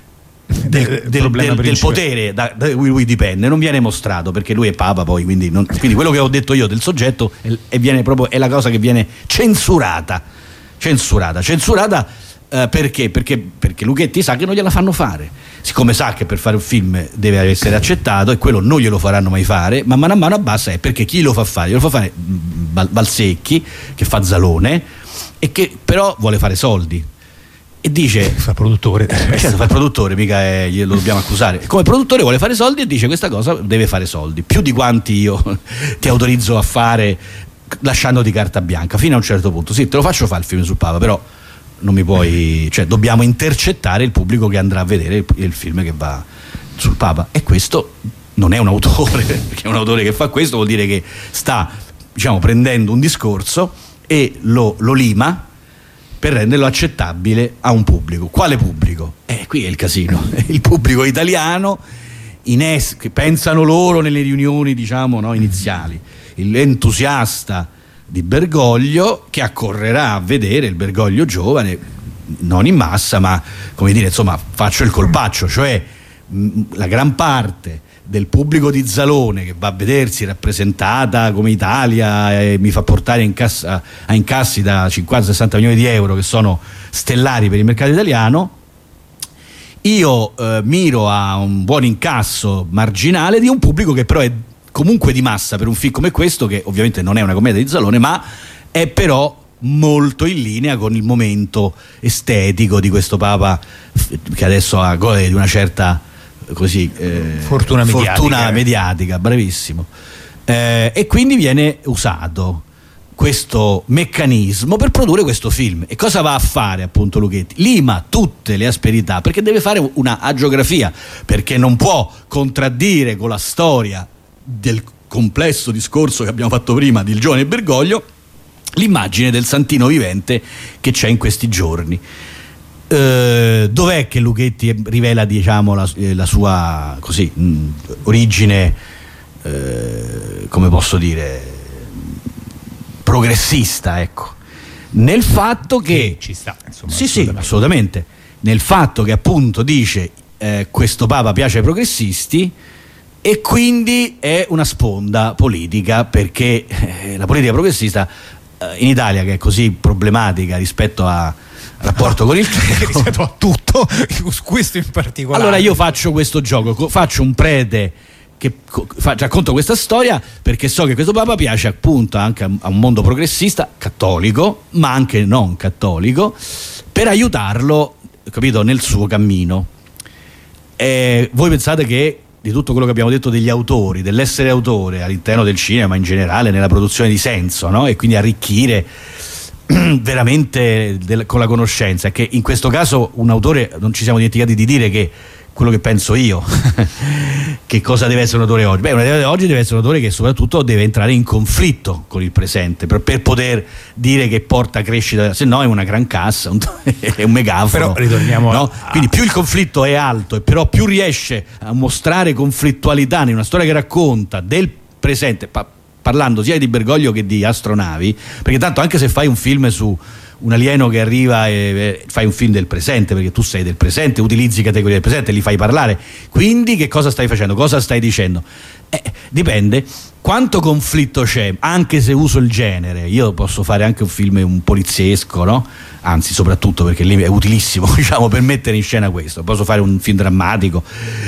del potere da cui lui dipende, non viene mostrato perché lui è Papa poi, quindi quello che ho detto io del soggetto è la cosa che viene censurata perché Luchetti sa che non gliela fanno fare, siccome sa che per fare un film deve essere accettato, e quello non glielo faranno mai fare, ma mano a mano abbassa, perché chi lo fa fare? Glielo fa fare Valsecchi, che fa Zalone e che però vuole fare soldi, e dice fa il produttore, certo, fa il produttore, mica glielo dobbiamo accusare, come produttore vuole fare soldi, e dice: questa cosa deve fare soldi, più di quanti io ti autorizzo a fare lasciandoti carta bianca, fino a un certo punto. Sì, te lo faccio fare il film sul Papa, però non mi puoi, cioè dobbiamo intercettare il pubblico che andrà a vedere il film che va sul Papa. E questo non è un autore, perché un autore che fa questo vuol dire che sta, diciamo, prendendo un discorso e lo lima per renderlo accettabile a un pubblico. Quale pubblico? Qui è il casino, il pubblico italiano, che pensano loro nelle riunioni, diciamo, no, iniziali, l'entusiasta di Bergoglio, che accorrerà a vedere il Bergoglio giovane, non in massa, ma, come dire, insomma, faccio il colpaccio, cioè la gran parte del pubblico di Zalone che va a vedersi rappresentata come Italia e mi fa portare a incassi da 50-60 milioni di euro, che sono stellari per il mercato italiano. Io miro a un buon incasso marginale di un pubblico che però è comunque di massa per un film come questo, che ovviamente non è una commedia di Zalone, ma è però molto in linea con il momento estetico di questo Papa, che adesso ha gode di una certa fortuna mediatica, bravissimo, e quindi viene usato questo meccanismo per produrre questo film. E cosa va a fare appunto Luchetti? Lima tutte le asperità, perché deve fare una agiografia, perché non può contraddire con la storia del complesso discorso che abbiamo fatto prima del giovane Bergoglio l'immagine del santino vivente che c'è in questi giorni. Dov'è che Luchetti rivela, diciamo, la sua origine, come posso dire, progressista, ecco, nel fatto che ci sta, insomma, sì, assolutamente, nel fatto che appunto dice questo Papa piace ai progressisti, e quindi è una sponda politica, perché la politica progressista in Italia, che è così problematica rispetto a rapporto con il clero, rispetto a tutto, questo in particolare. Allora io faccio questo gioco, faccio un prete che racconto questa storia, perché so che questo Papa piace appunto anche a un mondo progressista, cattolico, ma anche non cattolico, per aiutarlo, capito, nel suo cammino. Voi pensate che di tutto quello che abbiamo detto degli autori, dell'essere autore all'interno del cinema in generale, nella produzione di senso, no? E quindi arricchire veramente con la conoscenza, che in questo caso un autore, non ci siamo dimenticati di dire che quello che penso io che cosa deve essere un autore oggi? Un autore oggi deve essere un autore che soprattutto deve entrare in conflitto con il presente per poter dire che porta crescita, se no è una gran cassa, è un megafono. Però ritorniamo, no? Quindi più il conflitto è alto, e però più riesce a mostrare conflittualità in una storia che racconta del presente, parlando sia di Bergoglio che di astronavi, perché tanto anche se fai un film su un alieno che arriva e fai un film del presente, perché tu sei del presente, utilizzi categorie del presente, li fai parlare, quindi che cosa stai facendo, cosa stai dicendo? Dipende quanto conflitto c'è, anche se uso il genere. Io posso fare anche un film un poliziesco, no? Anzi, soprattutto perché lì è utilissimo, diciamo, per mettere in scena questo. Posso fare un film drammatico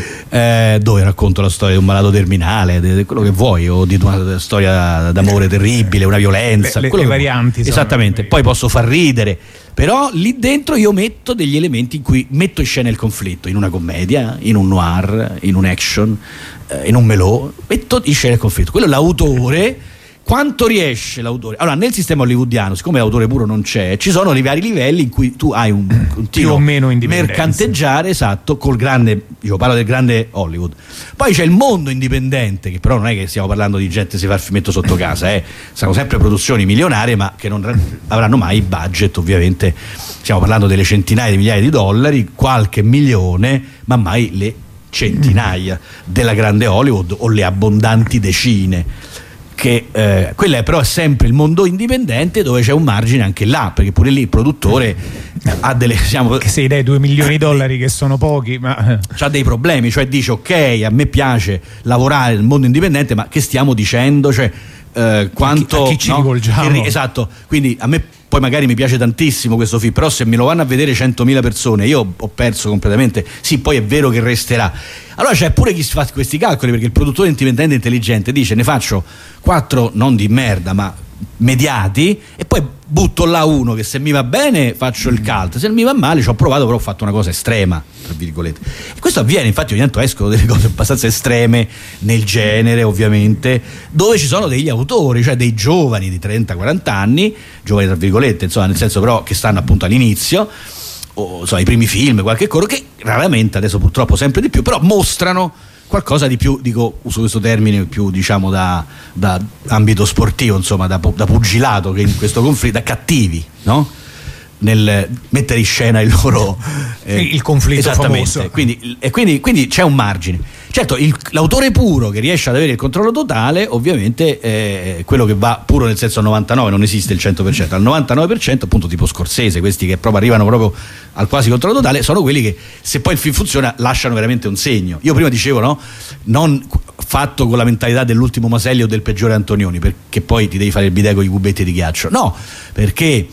dove racconto la storia di un malato terminale, di quello che vuoi, o di una storia d'amore terribile, una violenza, le varianti. Esattamente. Poi posso far ridere, però lì dentro io metto degli elementi in cui metto in scena il conflitto, in una commedia, in un noir, in un action, in un melò, metto in scena il conflitto. Quello è l'autore. Quanto riesce l'autore? Allora, nel sistema hollywoodiano, siccome l'autore puro non c'è, ci sono i vari livelli in cui tu hai un continuo più o meno mercanteggiare, esatto, col grande, io parlo del grande Hollywood. Poi c'è il mondo indipendente, che però non è che stiamo parlando di gente che si fa il filmetto sotto casa, saranno sempre produzioni milionarie, ma che non avranno mai budget, ovviamente. Stiamo parlando delle centinaia di migliaia di dollari, qualche milione, ma mai le centinaia della grande Hollywood o le abbondanti decine. Che quella però è sempre il mondo indipendente, dove c'è un margine anche là, perché pure lì il produttore ha delle, diciamo, che se dai 2 milioni di dollari che sono pochi, ma c'ha dei problemi, cioè dice ok, a me piace lavorare nel mondo indipendente, ma che stiamo dicendo, cioè quanto a chi ci rivolgiamo? Esatto, quindi a me poi magari mi piace tantissimo questo film, però se me lo vanno a vedere 100.000 persone io ho perso completamente. Sì, poi è vero che resterà. Allora c'è pure chi si fa questi calcoli, perché il produttore indipendente intelligente dice ne faccio 4 non di merda ma mediati e poi butto là uno che se mi va bene faccio il cult, se mi va male ci ho provato però ho fatto una cosa estrema, tra virgolette. E questo avviene, infatti ogni tanto escono delle cose abbastanza estreme nel genere, ovviamente, dove ci sono degli autori, cioè dei giovani di 30-40 anni, giovani tra virgolette, insomma, nel senso però che stanno appunto all'inizio, o insomma i primi film, qualche coro, che raramente, adesso purtroppo sempre di più, però mostrano qualcosa di più, dico, uso questo termine più, diciamo, da ambito sportivo, insomma, da pugilato, che in questo conflitto, da cattivi, no? Nel mettere in scena il loro il conflitto famoso. Quindi c'è un margine. Certo, l'autore puro che riesce ad avere il controllo totale, ovviamente è quello che va puro, nel senso al 99%, non esiste il 100%, al 99%, appunto tipo Scorsese, questi che proprio arrivano proprio al quasi controllo totale, sono quelli che se poi il film funziona lasciano veramente un segno. Io prima dicevo, no, non fatto con la mentalità dell'ultimo Maselli o del peggiore Antonioni, perché poi ti devi fare il bidet con i cubetti di ghiaccio, no, perché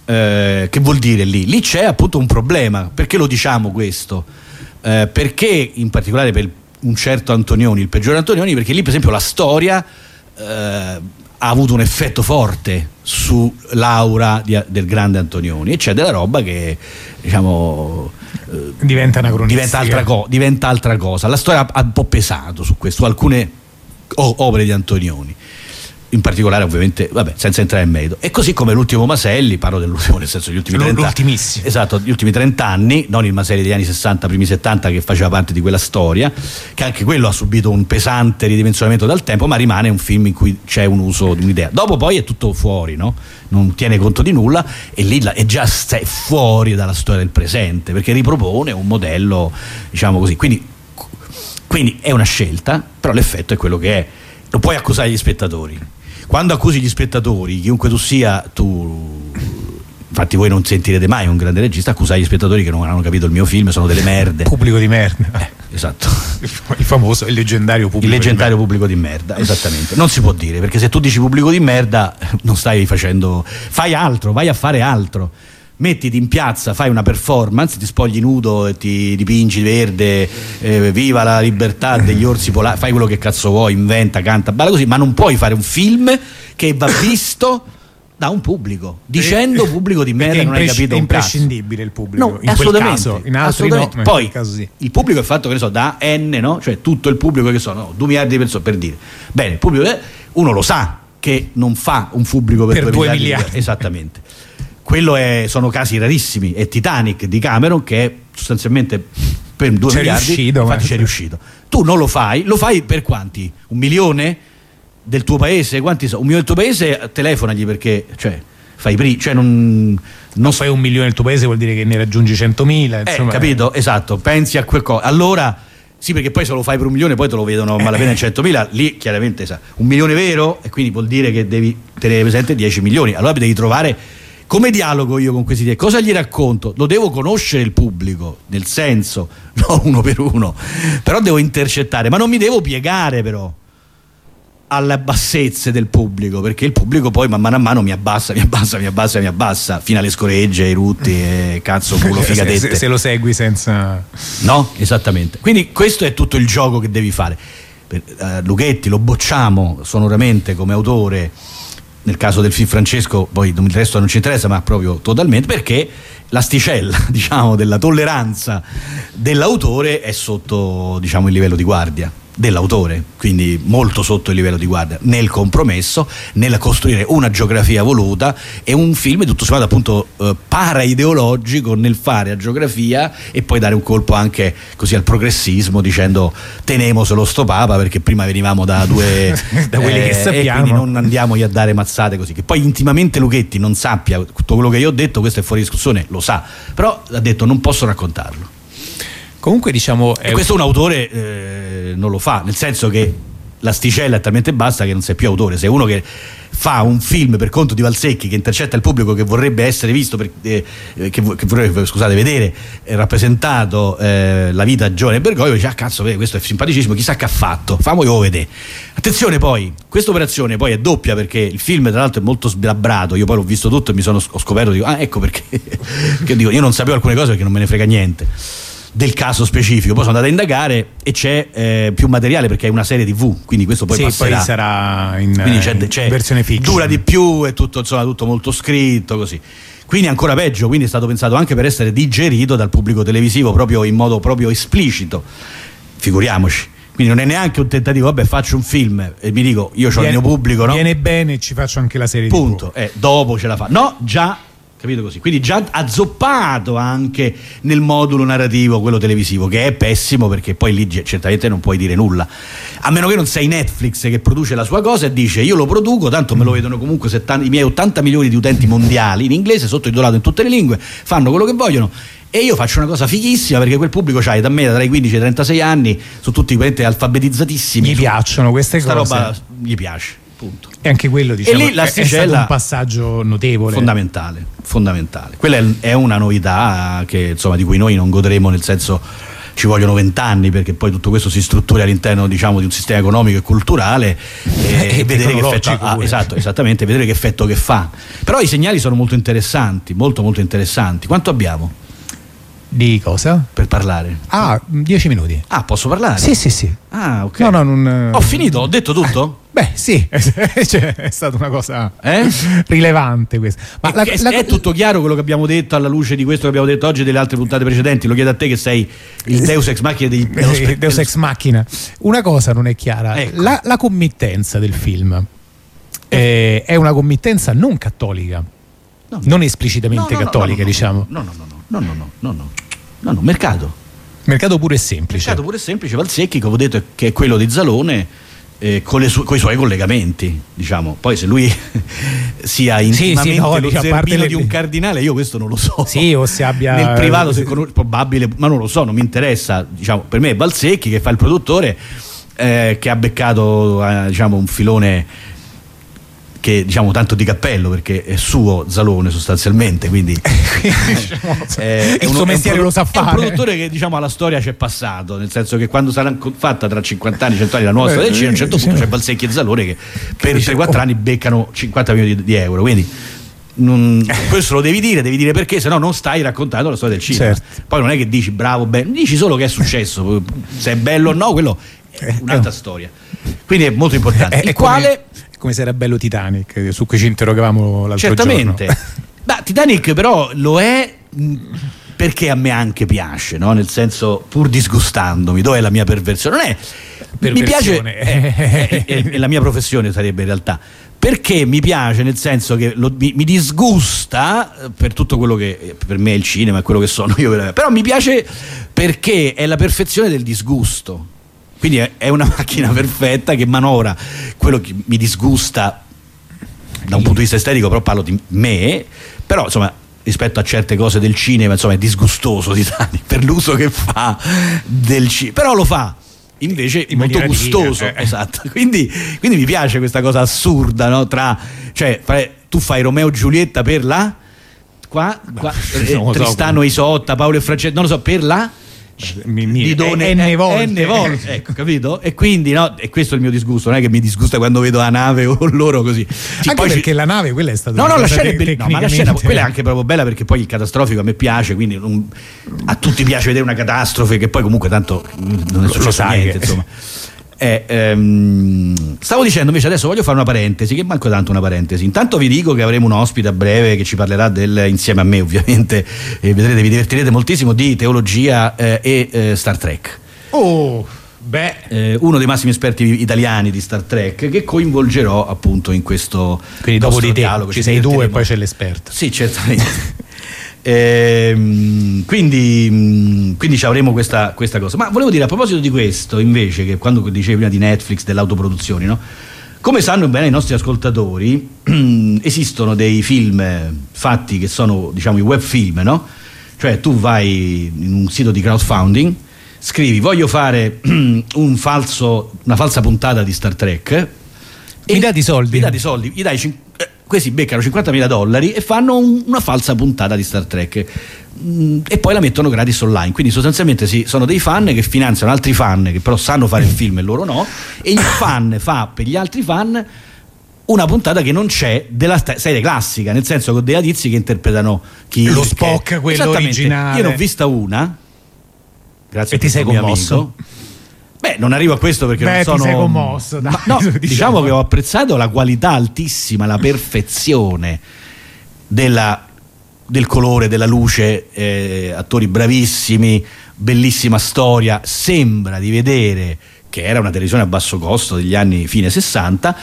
che vuol dire lì? Lì c'è appunto un problema. Perché lo diciamo questo? Perché in particolare per un certo Antonioni, il peggiore Antonioni, perché lì per esempio la storia ha avuto un effetto forte sull'aura del grande Antonioni, e c'è della roba che, diciamo, diventa anacronistica, diventa altra cosa. La storia ha un po' pesato su questo, su alcune opere di Antonioni in particolare, ovviamente, vabbè, senza entrare in merito. E così come l'ultimo Maselli, parlo dell'ultimo nel senso gli ultimi 30 l'ultimissimo. Esatto, gli ultimi 30 anni, non il Maselli degli anni 60, primi 70, che faceva parte di quella storia, che anche quello ha subito un pesante ridimensionamento dal tempo, ma rimane un film in cui c'è un uso di un'idea. Dopo poi è tutto fuori, no? Non tiene conto di nulla, e lì è già fuori dalla storia del presente, perché ripropone un modello, diciamo così. Quindi è una scelta, però l'effetto è quello che è. Non puoi accusare gli spettatori. Quando accusi gli spettatori, chiunque tu sia, infatti voi non sentirete mai un grande regista accusare gli spettatori che non hanno capito il mio film, sono delle merde. Pubblico di merda. Esatto. Il famoso, il leggendario pubblico di merda, esattamente. Non si può dire, perché se tu dici pubblico di merda non stai facendo, fai altro, vai a fare altro. Mettiti in piazza, fai una performance, ti spogli nudo e ti dipingi verde, viva la libertà degli orsi polari, fai quello che cazzo vuoi, inventa, canta, balla così, ma non puoi fare un film che va visto da un pubblico, dicendo pubblico di merda, non hai capito un cazzo. È imprescindibile il pubblico, no, in quel caso, in altri no. Poi sì. Il pubblico è fatto, che ne so, da N, no? Cioè tutto il pubblico, che sono 2 miliardi di persone, per dire. Bene, il pubblico, uno lo sa che non fa un pubblico per 2 miliardi. Esattamente. Quello sono casi rarissimi. È Titanic di Cameron, che è sostanzialmente per 2 miliardi, infatti c'è riuscito. Tu non lo fai per quanti? 1 milione del tuo paese? Quanti sono? 1 milione del tuo paese, telefonagli, perché fai cioè non fai 1 milione del tuo paese, vuol dire che ne raggiungi 100.000, insomma. Capito? Esatto, pensi a quel cosa. Allora sì, perché poi se lo fai per 1 milione poi te lo vedono malapena in 100.000, lì chiaramente 1 milione vero, e quindi vuol dire che devi tenere presente 10 milioni. Allora devi trovare. Come dialogo io con questi idee? Cosa gli racconto? Lo devo conoscere il pubblico, nel senso, non uno per uno, però devo intercettare, ma non mi devo piegare, però. alle bassezze del pubblico, perché il pubblico poi man mano mi abbassa fino alle scoregge, ai rutti e cazzo culo figatette. Se lo segui senza... No, esattamente. Quindi questo è tutto il gioco che devi fare. Lughetti lo bocciamo sonoramente come autore nel caso del film Francesco, poi il resto non ci interessa, ma proprio totalmente, perché l'asticella, diciamo, della tolleranza dell'autore è sotto, diciamo, il livello di guardia dell'autore, quindi molto sotto il livello di guardia nel compromesso, nel costruire una geografia voluta e un film tutto sommato appunto para-ideologico nel fare a geografia e poi dare un colpo anche così al progressismo dicendo tenemoselo sto papa perché prima venivamo da due da quelli che sappiamo, e quindi non andiamogli a dare mazzate così, che poi intimamente Lughetti non sappia tutto quello che io ho detto, questo è fuori discussione, lo sa, però ha detto non posso raccontarlo. Comunque diciamo e questo un autore non lo fa, nel senso che l'asticella è talmente bassa che non sei più autore, sei uno che fa un film per conto di Valsecchi che intercetta il pubblico che vorrebbe essere visto che vorrebbe, scusate, vedere rappresentato la vita giovane Bergoglio, dice cazzo questo è simpaticissimo, chissà che ha fatto, famoglielo vedere. Attenzione, poi questa operazione poi è doppia perché il film tra l'altro è molto sbrabrato, io poi l'ho visto tutto e ho scoperto, dico ecco perché che dico, io non sapevo alcune cose perché non me ne frega niente del caso specifico, poi sono andato a indagare e c'è più materiale perché è una serie TV, quindi questo poi passerà, poi sarà in c'è versione fiction, dura di più, è tutto, insomma, tutto molto scritto così, quindi ancora peggio, quindi è stato pensato anche per essere digerito dal pubblico televisivo proprio in modo proprio esplicito, figuriamoci. Quindi non è neanche un tentativo, vabbè faccio un film e mi dico io ho il mio pubblico, no? Viene bene, ci faccio anche la serie punto, dopo ce la fa, no, già, capito così, quindi già azzoppato anche nel modulo narrativo quello televisivo, che è pessimo perché poi lì certamente non puoi dire nulla, a meno che non sei Netflix che produce la sua cosa e dice io lo produco, tanto me lo vedono comunque i miei 80 milioni di utenti mondiali in inglese, sottotitolato in tutte le lingue, fanno quello che vogliono e io faccio una cosa fighissima perché quel pubblico c'ha da me tra i 15 e i 36 anni, sono tutti alfabetizzatissimi, gli piacciono queste cose, roba gli piace. Punto. E anche quello, diciamo, e lì l'asticella è stato un passaggio notevole, fondamentale. Quella è una novità che insomma di cui noi non godremo, nel senso ci vogliono 20 anni perché poi tutto questo si struttura all'interno, diciamo, di un sistema economico e culturale e vedere che effetto esattamente, vedere che effetto che fa. Però i segnali sono molto interessanti, molto interessanti. Quanto abbiamo? Di cosa? Per parlare? 10 minuti. Posso parlare? Sì. Ok. No, non... Ho finito? Ho detto tutto? Beh, sì, cioè, è stata una cosa rilevante questa. Ma è tutto chiaro quello che abbiamo detto alla luce di questo che abbiamo detto oggi e delle altre puntate precedenti? Lo chiedo a te che sei il Deus Ex Machina Deus Ex Machina. Una cosa non è chiara, ecco. La committenza del film è una committenza non cattolica, non esplicitamente cattolica, diciamo. No, mercato puro e semplice. Valsecchi, che avevo detto che è quello di Zalone, con i suoi collegamenti, diciamo. Poi se lui sia intimamente lo zerbino di un cardinale, io questo non lo so. Sì, o se abbia nel privato probabile, ma non lo so, non mi interessa. Diciamo, per me è Valsecchi che fa il produttore, che ha beccato diciamo un filone che diciamo tanto di cappello perché è suo Zalone sostanzialmente, quindi il suo mestiere lo sa fare. È un produttore che diciamo alla storia c'è passato, nel senso che quando sarà fatta tra 50 anni, 100 anni la nuova storia del cinema, a un certo punto c'è Valsecchi e Zalone che per 3-4 anni beccano 50 milioni di euro, quindi questo lo devi dire perché sennò non stai raccontando la storia del cinema. Certo. Poi non è che dici bravo, dici solo che è successo, se è bello o no quello è un'altra storia, quindi è molto importante. Il quale come se era bello Titanic, su cui ci interrogavamo l'altro certamente giorno. Titanic però lo è perché a me anche piace, no? Nel senso, pur disgustandomi, dov'è la mia perversione? Non è mi piace, è la mia professione sarebbe in realtà, perché mi piace nel senso che mi disgusta per tutto quello che per me è il cinema e quello che sono io, però mi piace perché è la perfezione del disgusto. Quindi è una macchina perfetta che manovra quello che mi disgusta da un punto di vista estetico, però parlo di me, però insomma rispetto a certe cose del cinema insomma è disgustoso Titanic per l'uso che fa del cinema, però lo fa invece molto gustoso, esatto. Quindi mi piace questa cosa assurda, no? Tu fai Romeo e Giulietta per la Tristano e Isotta, Paolo e Francesco, non lo so, per la N volte. Ecco, capito? E quindi no, e questo è il mio disgusto, non è che mi disgusta quando vedo la nave o loro così. Anche poi perché la nave quella è stata la scena è bellissima, ma la scena quella è anche proprio bella perché poi il catastrofico a me piace, quindi a tutti piace vedere una catastrofe che poi comunque tanto non è successo niente, insomma. Stavo dicendo invece, adesso voglio fare una parentesi, che manco tanto una parentesi. Intanto vi dico che avremo un ospite a breve che ci parlerà insieme a me ovviamente, e vedrete, vi divertirete moltissimo, di teologia e Star Trek. Uno dei massimi esperti italiani di Star Trek, che coinvolgerò appunto in questo. Quindi dopo di te dialogo ci sei due e poi c'è l'esperto. Sì, certamente. Quindi ci avremo questa cosa. Ma volevo dire a proposito di questo invece, che quando dicevi prima di Netflix, dell'autoproduzione, no? Come sanno bene i nostri ascoltatori, esistono dei film fatti che sono, diciamo, i web film, no? Cioè tu vai in un sito di crowdfunding, scrivi voglio fare una falsa puntata di Star Trek, mi date i soldi, gli dai questi beccano $50.000 e fanno una falsa puntata di Star Trek e poi la mettono gratis online. Quindi sostanzialmente sono dei fan che finanziano altri fan che però sanno fare il film e loro no, e il fan fa per gli altri fan una puntata che non c'è della serie classica, nel senso con dei tizi che interpretano lo Spock, quello originale. Io ne ho vista una, grazie, e ti sei commosso? Beh, non arrivo a questo perché non sono. Ti sei commosso, dai. No, diciamo che ho apprezzato la qualità altissima, la perfezione del colore, della luce, attori bravissimi, bellissima storia. Sembra di vedere che era una televisione a basso costo degli anni fine 60,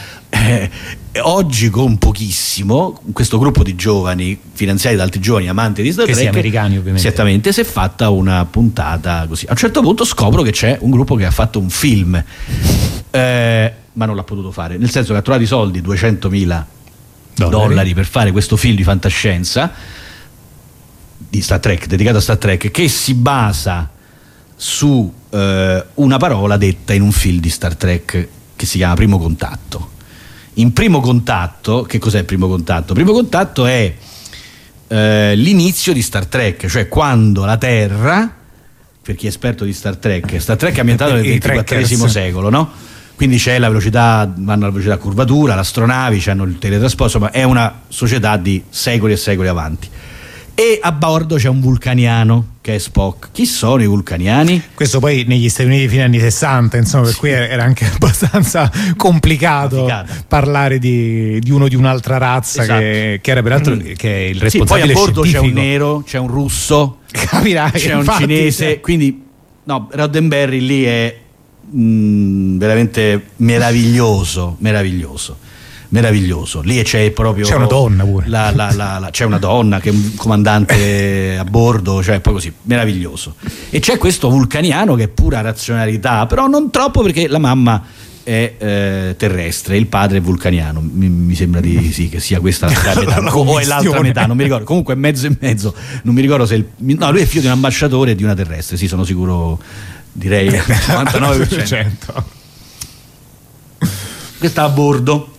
oggi con pochissimo, questo gruppo di giovani finanziati da altri giovani amanti di Star Trek, che sia americani ovviamente, certamente, si è fatta una puntata così. A un certo punto scopro che c'è un gruppo che ha fatto un film, ma non l'ha potuto fare, nel senso che ha trovato i soldi, $200.000 per fare questo film di fantascienza di Star Trek, dedicato a Star Trek, che si basa su una parola detta in un film di Star Trek che si chiama Primo Contatto. In Primo Contatto, che cos'è Primo Contatto? Primo Contatto è l'inizio di Star Trek, cioè quando la Terra, per chi è esperto di Star Trek è ambientato nel XXIV secolo, no? Quindi c'è la velocità, vanno alla velocità a curvatura, le astronavi, hanno il teletrasporto, ma è una società di secoli e secoli avanti. E a bordo c'è un vulcaniano che è Spock. Chi sono i vulcaniani? Questo poi negli Stati Uniti fino agli anni 60, insomma, per cui era anche abbastanza complicato parlare di uno di un'altra razza, esatto, che era peraltro che è il responsabile. Poi a bordo scientifico. C'è un nero, c'è un russo, capirai, c'è un cinese, quindi no, Roddenberry lì è veramente meraviglioso. Lì c'è proprio, c'è una donna pure, c'è una donna che è un comandante a bordo, cioè poi così, meraviglioso. E c'è questo vulcaniano che è pura razionalità, però non troppo, perché la mamma è terrestre, il padre è vulcaniano, mi sembra di sì, che sia questa la metà, o è l'altra metà, non mi ricordo, comunque è mezzo e mezzo, non mi ricordo se no, lui è figlio di un ambasciatore e di una terrestre, sì, sono sicuro, direi 99%. Che sta a bordo.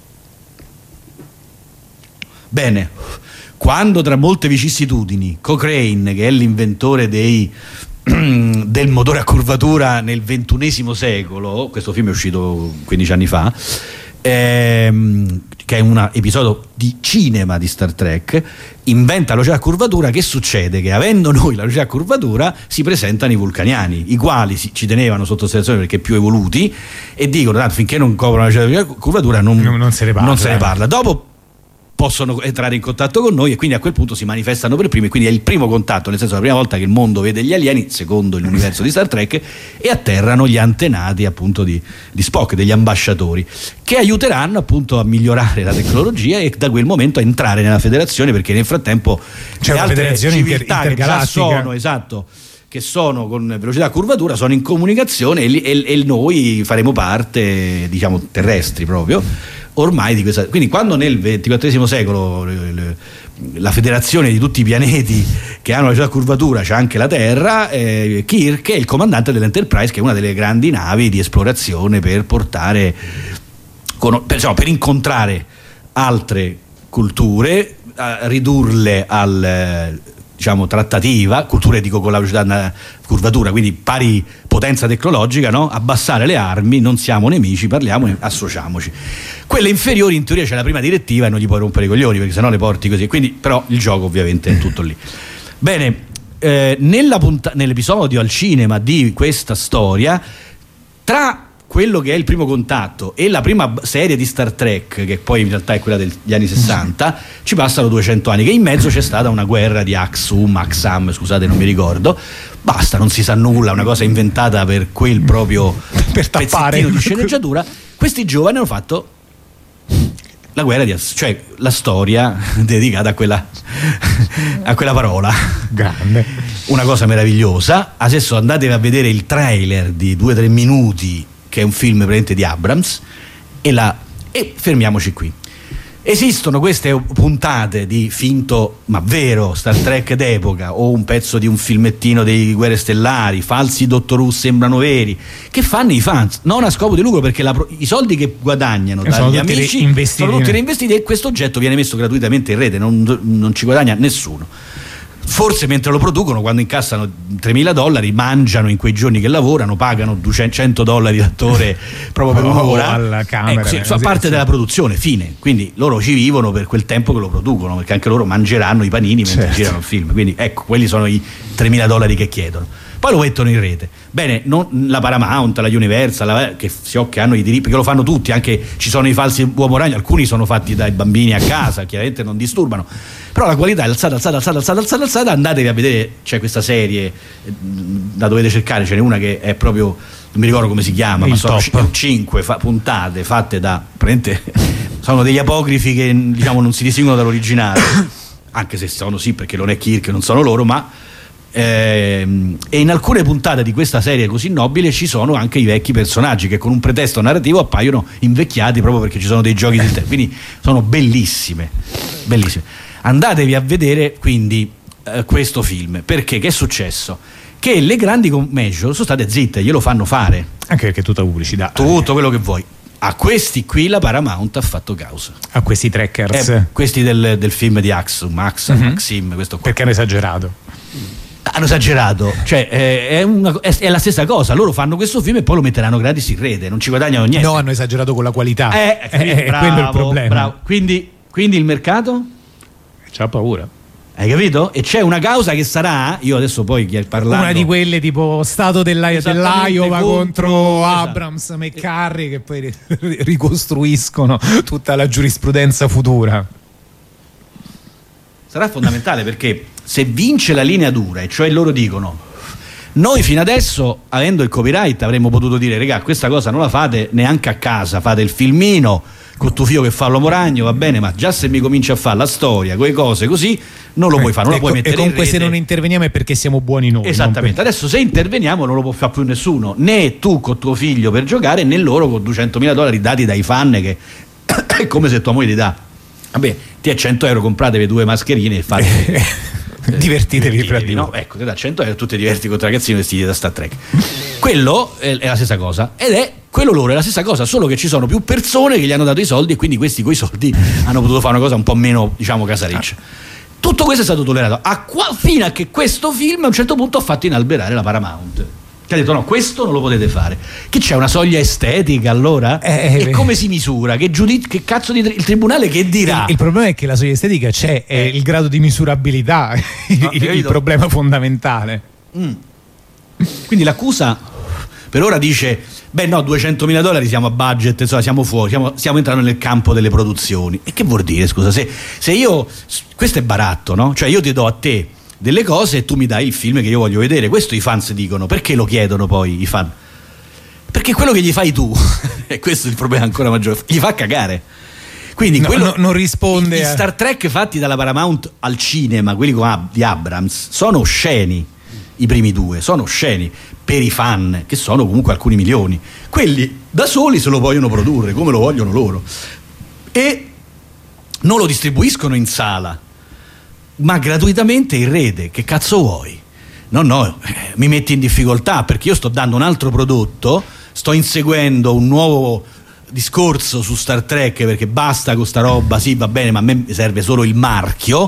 Bene, quando tra molte vicissitudini Cochrane, che è l'inventore del motore a curvatura nel XXI secolo, questo film è uscito 15 anni fa, che è un episodio di cinema di Star Trek, inventa la velocità a curvatura, che succede? Che avendo noi la velocità a curvatura si presentano i vulcaniani, i quali ci tenevano sotto osservazione perché più evoluti, e dicono finché non coprono la velocità a curvatura non se ne parla. Dopo possono entrare in contatto con noi e quindi a quel punto si manifestano per primi, quindi è il primo contatto, nel senso la prima volta che il mondo vede gli alieni, secondo l'universo di Star Trek, e atterrano gli antenati appunto di Spock, degli ambasciatori, che aiuteranno appunto a migliorare la tecnologia e da quel momento a entrare nella federazione, perché nel frattempo c'è una federazione intergalattica, esatto, che sono con velocità a curvatura, sono in comunicazione e noi faremo parte, diciamo, terrestri proprio ormai di questa. Quindi quando nel XXIV secolo la federazione di tutti i pianeti che hanno la velocità a curvatura c'è anche la Terra, Kirk è il comandante dell'Enterprise, che è una delle grandi navi di esplorazione per portare per incontrare altre culture, a ridurle al diciamo trattativa, culture dico con la velocità curvatura, quindi pari potenza tecnologica, no? Abbassare le armi, non siamo nemici, parliamo, associamoci. Quelle inferiori in teoria c'è la prima direttiva e non gli puoi rompere i coglioni, perché sennò le porti così, quindi però il gioco ovviamente è tutto lì. Bene, nell'episodio al cinema di questa storia, tra quello che è il primo contatto e la prima serie di Star Trek, che poi in realtà è quella degli anni 60, ci passano 200 anni, che in mezzo c'è stata una guerra di Axum, scusate non mi ricordo, basta, non si sa nulla, una cosa inventata per quel proprio per tappare pezzettino di sceneggiatura. Questi giovani hanno fatto la guerra cioè la storia dedicata a quella parola. Grande. Una cosa meravigliosa. Adesso andatevi a vedere il trailer di 2-3 minuti, che è un film praticamente di Abrams, e fermiamoci qui. Esistono queste puntate di finto ma vero Star Trek d'epoca, o un pezzo di un filmettino dei Guerre Stellari, falsi Doctor Who sembrano veri, che fanno i fans non a scopo di lucro, perché i soldi che guadagnano dagli amici sono tutti reinvestiti, e questo oggetto viene messo gratuitamente in rete, non ci guadagna nessuno. Forse mentre lo producono, quando incassano $3.000, mangiano in quei giorni che lavorano, pagano $100 l'attore proprio per un'ora alla camera, fa parte della produzione, fine. Quindi loro ci vivono per quel tempo che lo producono, perché anche loro mangeranno i panini mentre girano il film. Quindi ecco, quelli sono i $3.000 che chiedono. Poi lo mettono in rete. Bene, la Paramount, la Universal, che hanno i diritti, perché lo fanno tutti, anche ci sono i falsi Uomo Ragno, alcuni sono fatti dai bambini a casa, chiaramente non disturbano, però la qualità è alzata. Andatevi a vedere, c'è questa serie, la dovete cercare, ce n'è una che è proprio, non mi ricordo come si chiama, ma sono 5 puntate fatte da, sono degli apocrifi che diciamo non si distinguono dall'originale, anche se sono perché non è Kirk, non sono loro, ma e in alcune puntate di questa serie così nobile ci sono anche i vecchi personaggi che con un pretesto narrativo appaiono invecchiati proprio perché ci sono dei giochi del tempo, quindi sono bellissime. Andatevi a vedere quindi questo film, perché che è successo? Che le grandi major sono state zitte, glielo fanno fare, anche perché tutta pubblicità, tutto quello che vuoi. A questi qui la Paramount ha fatto causa, a questi trackers, questi del film di Maxim, questo qua. Perché hanno esagerato, cioè è la stessa cosa, loro fanno questo film e poi lo metteranno gratis in rete, non ci guadagnano niente. No, hanno esagerato con la qualità, bravo, quello è il problema, bravo. Quindi il mercato c'ha paura, hai capito? E c'è una causa che sarà, io adesso poi parlando, una di quelle tipo stato dell'Iowa contro Abrams, McCarry, che poi ricostruiscono tutta la giurisprudenza futura. Sarà fondamentale, perché se vince la linea dura, e cioè loro dicono noi fino adesso, avendo il copyright, avremmo potuto dire regà, questa cosa non la fate neanche a casa, fate il filmino con tuo figlio che fa l'uomo ragno, va bene, ma già se mi cominci a fare la storia, quelle cose così, non lo puoi fare, non lo puoi mettere in rete. E comunque se non interveniamo è perché siamo buoni noi. Esattamente, adesso se interveniamo non lo può fare più nessuno, né tu con tuo figlio per giocare, né loro con $200.000 dati dai fan, che è come se tua moglie ti dà, vabbè, ti è €100, compratevi 2 mascherine e fate divertitevi fra di no? Ecco, ti dà €100, tu ti diverti con ragazzini vestiti da Star Trek. Quello è la stessa cosa, ed è quello loro è la stessa cosa, solo che ci sono più persone che gli hanno dato i soldi, e quindi questi coi soldi hanno potuto fare una cosa un po' meno, diciamo, casareccia. Tutto questo è stato tollerato fino a che questo film a un certo punto ha fatto inalberare la Paramount, che ha detto no, questo non lo potete fare. Che c'è una soglia estetica allora? E come si misura? Che cazzo il tribunale che dirà? Il problema è che la soglia estetica c'è, è il grado di misurabilità il problema fondamentale. Quindi l'accusa per ora dice beh no, $200.000 siamo a budget, insomma, siamo fuori, stiamo entrando nel campo delle produzioni. E che vuol dire, scusa, se io, questo è baratto, no? Cioè io ti do a te delle cose e tu mi dai il film che io voglio vedere. Questo i fans dicono. Perché lo chiedono poi i fan? Perché quello che gli fai tu e questo è il problema ancora maggiore, gli fa cagare. Quindi non risponde gli Star Trek fatti dalla Paramount al cinema, quelli di Abrams, sono osceni. I primi 2 sono osceni per i fan, che sono comunque alcuni milioni. Quelli da soli se lo vogliono produrre come lo vogliono loro, e non lo distribuiscono in sala, ma gratuitamente in rete. Che cazzo vuoi? No, mi metti in difficoltà, perché io sto dando un altro prodotto, sto inseguendo un nuovo discorso su Star Trek, perché basta con sta roba, sì va bene, ma a me serve solo il marchio,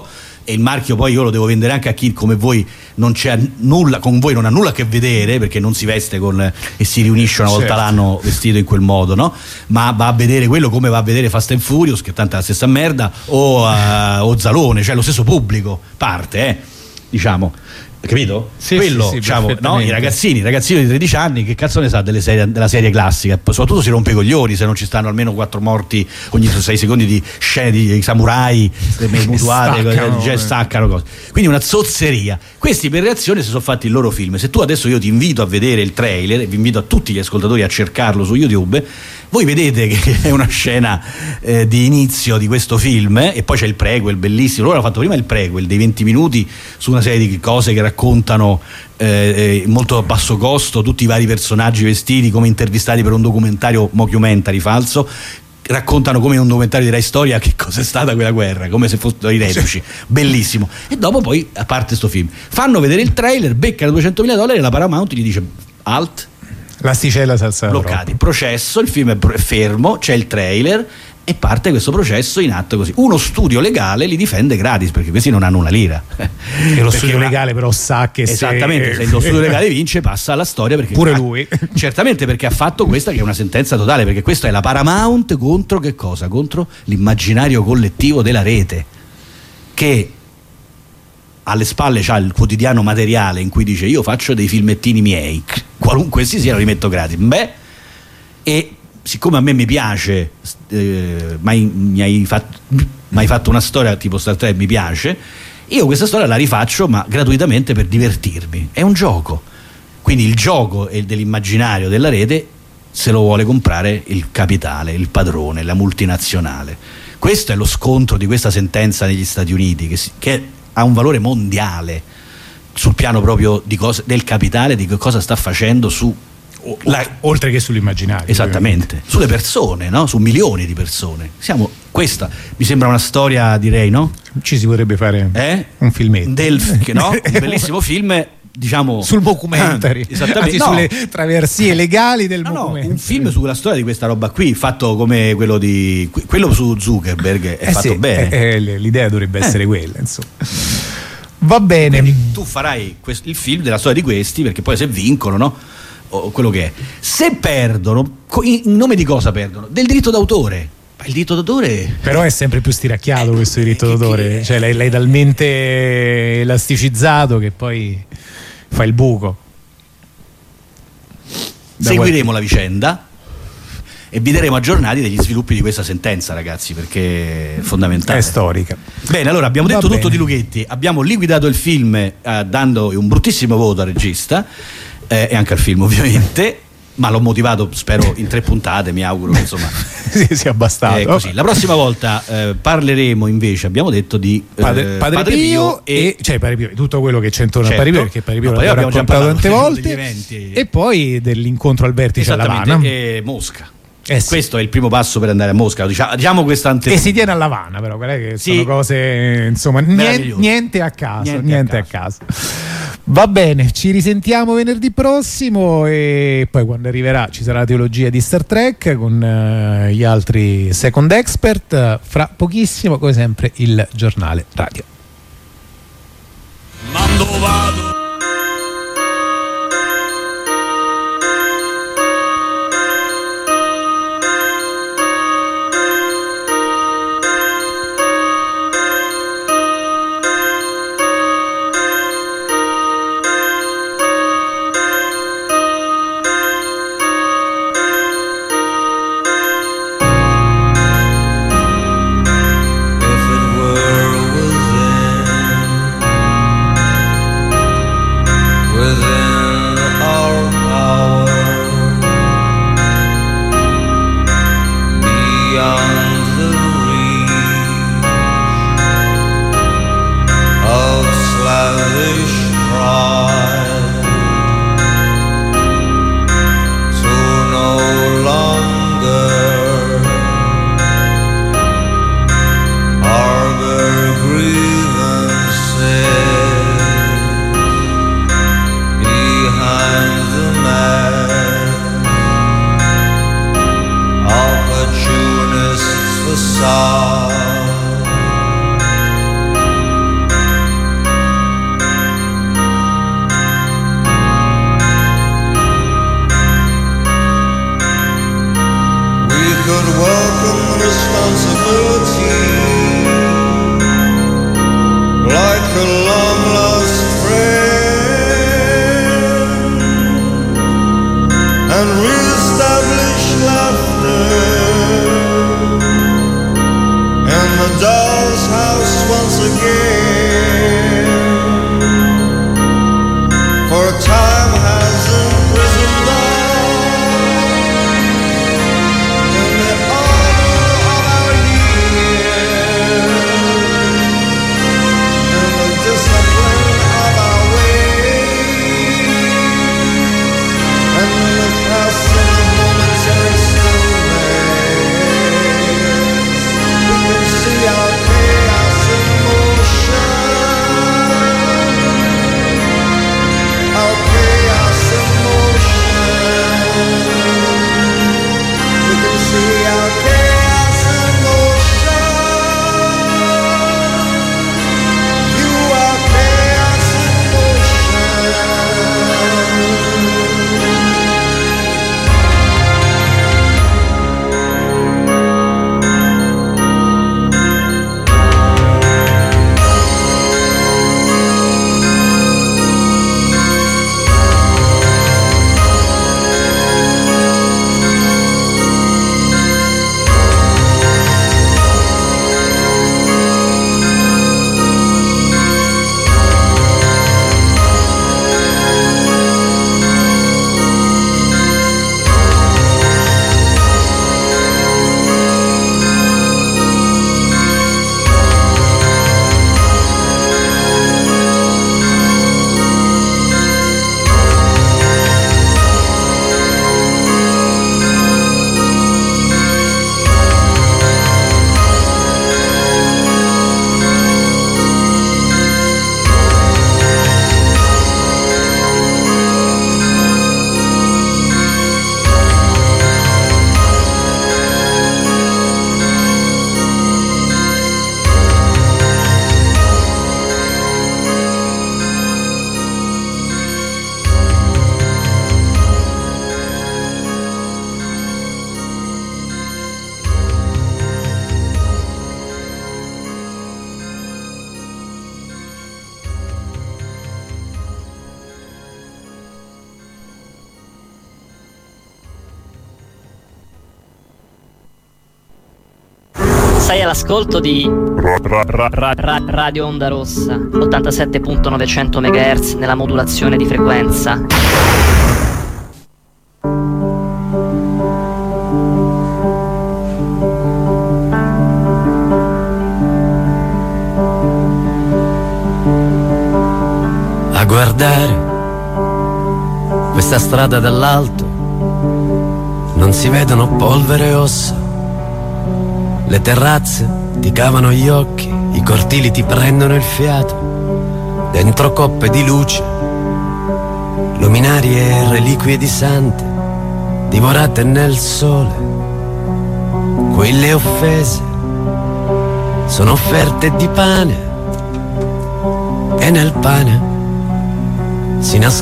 e il marchio poi io lo devo vendere anche a chi come voi non c'è nulla, con voi non ha nulla a che vedere, perché non si veste e si riunisce una volta l'anno vestito in quel modo, no? Ma va a vedere quello come va a vedere Fast and Furious, che tanto è la stessa merda, o Zalone, cioè lo stesso pubblico parte, diciamo. Capito? Sì, quello, sì, diciamo, no? I ragazzini di 13 anni, che cazzo ne sa della serie classica? Soprattutto si rompe i coglioni se non ci stanno almeno 4 morti ogni 6 secondi di scene di samurai mutuate, staccano cose. Quindi una zozzeria. Questi per reazione si sono fatti il loro film. Se tu adesso io ti invito a vedere il trailer, e vi invito a tutti gli ascoltatori a cercarlo su YouTube, voi vedete che è una scena di inizio di questo film, e poi c'è il prequel bellissimo. Loro hanno fatto prima il prequel dei 20 minuti su una serie di cose che raccontano molto a basso costo tutti i vari personaggi vestiti come intervistati per un documentario mockumentary falso, raccontano come in un documentario di Rai Storia che cos'è stata quella guerra, come se fossero i reduci, bellissimo. E dopo poi, a parte sto film, fanno vedere il trailer, beccano $200.000 e la Paramount gli dice alt, l'asticella salsa bloccati, processo, il film è fermo, c'è il trailer e parte questo processo in atto così. Uno studio legale li difende gratis, perché questi non hanno una lira. E lo studio legale però sa che esattamente, se lo studio legale vince passa alla storia, perché pure lui certamente, perché ha fatto questa che è una sentenza totale, perché questa è la Paramount contro che cosa? Contro l'immaginario collettivo della rete, che alle spalle c'ha il quotidiano materiale in cui dice io faccio dei filmettini miei, qualunque essi siano li metto gratis. E siccome a me mi piace, mi hai fatto una storia tipo Star Trek, mi piace, io questa storia la rifaccio ma gratuitamente per divertirmi. È un gioco, quindi il gioco dell'immaginario della rete se lo vuole comprare il capitale, il padrone, la multinazionale. Questo è lo scontro di questa sentenza negli Stati Uniti, che ha un valore mondiale sul piano proprio del capitale, di che cosa sta facendo oltre che sull'immaginario, esattamente, ovviamente. Sulle persone, no? Su milioni di persone. Questa mi sembra una storia, direi, no? Ci si potrebbe fare un filmetto un bellissimo film, diciamo, sul documentary, esattamente, sulle traversie legali del documentario. Un film sulla storia di questa roba qui, fatto come quello su Zuckerberg, è fatto bene. L'idea dovrebbe essere quella, insomma. Va bene. Quindi tu farai il film della storia di questi, perché poi se vincono, no? O quello che è. Se perdono, in nome di cosa perdono? Del diritto d'autore. Ma il diritto d'autore però è sempre più stiracchiato questo diritto d'autore, cioè l'hai talmente elasticizzato che poi fa il buco. Seguiremo la vicenda e vi daremo aggiornati degli sviluppi di questa sentenza, ragazzi, perché è fondamentale, è storica. Bene, allora abbiamo detto tutto di Lucchetti, abbiamo liquidato il film dando un bruttissimo voto al regista e anche al film, ovviamente, ma l'ho motivato, spero, in 3 puntate, mi auguro che insomma sia bastato. Così. La prossima volta parleremo invece, abbiamo detto, di Padre Pio e Padre Pio, tutto quello che c'è intorno a Padre Pio, perché Padre Pio l'abbiamo raccontato tante volte, e poi dell'incontro al vertice a L'Avana e Mosca. Sì. Questo è il primo passo per andare a Mosca, diciamo questa e si tiene a L'Avana, però che sono cose, insomma, niente a caso. Va bene, ci risentiamo venerdì prossimo e poi quando arriverà ci sarà la teologia di Star Trek con gli altri second expert, fra pochissimo, come sempre, il giornale radio. Mando vado. Sei all'ascolto di Radio Onda Rossa 87.900 MHz nella modulazione di frequenza. A guardare questa strada dall'alto non si vedono polvere e ossa. Le terrazze ti cavano gli occhi, i cortili ti prendono il fiato. Dentro coppe di luce, luminarie e reliquie di sante, divorate nel sole. Qui le offese sono offerte di pane, e nel pane si nasconde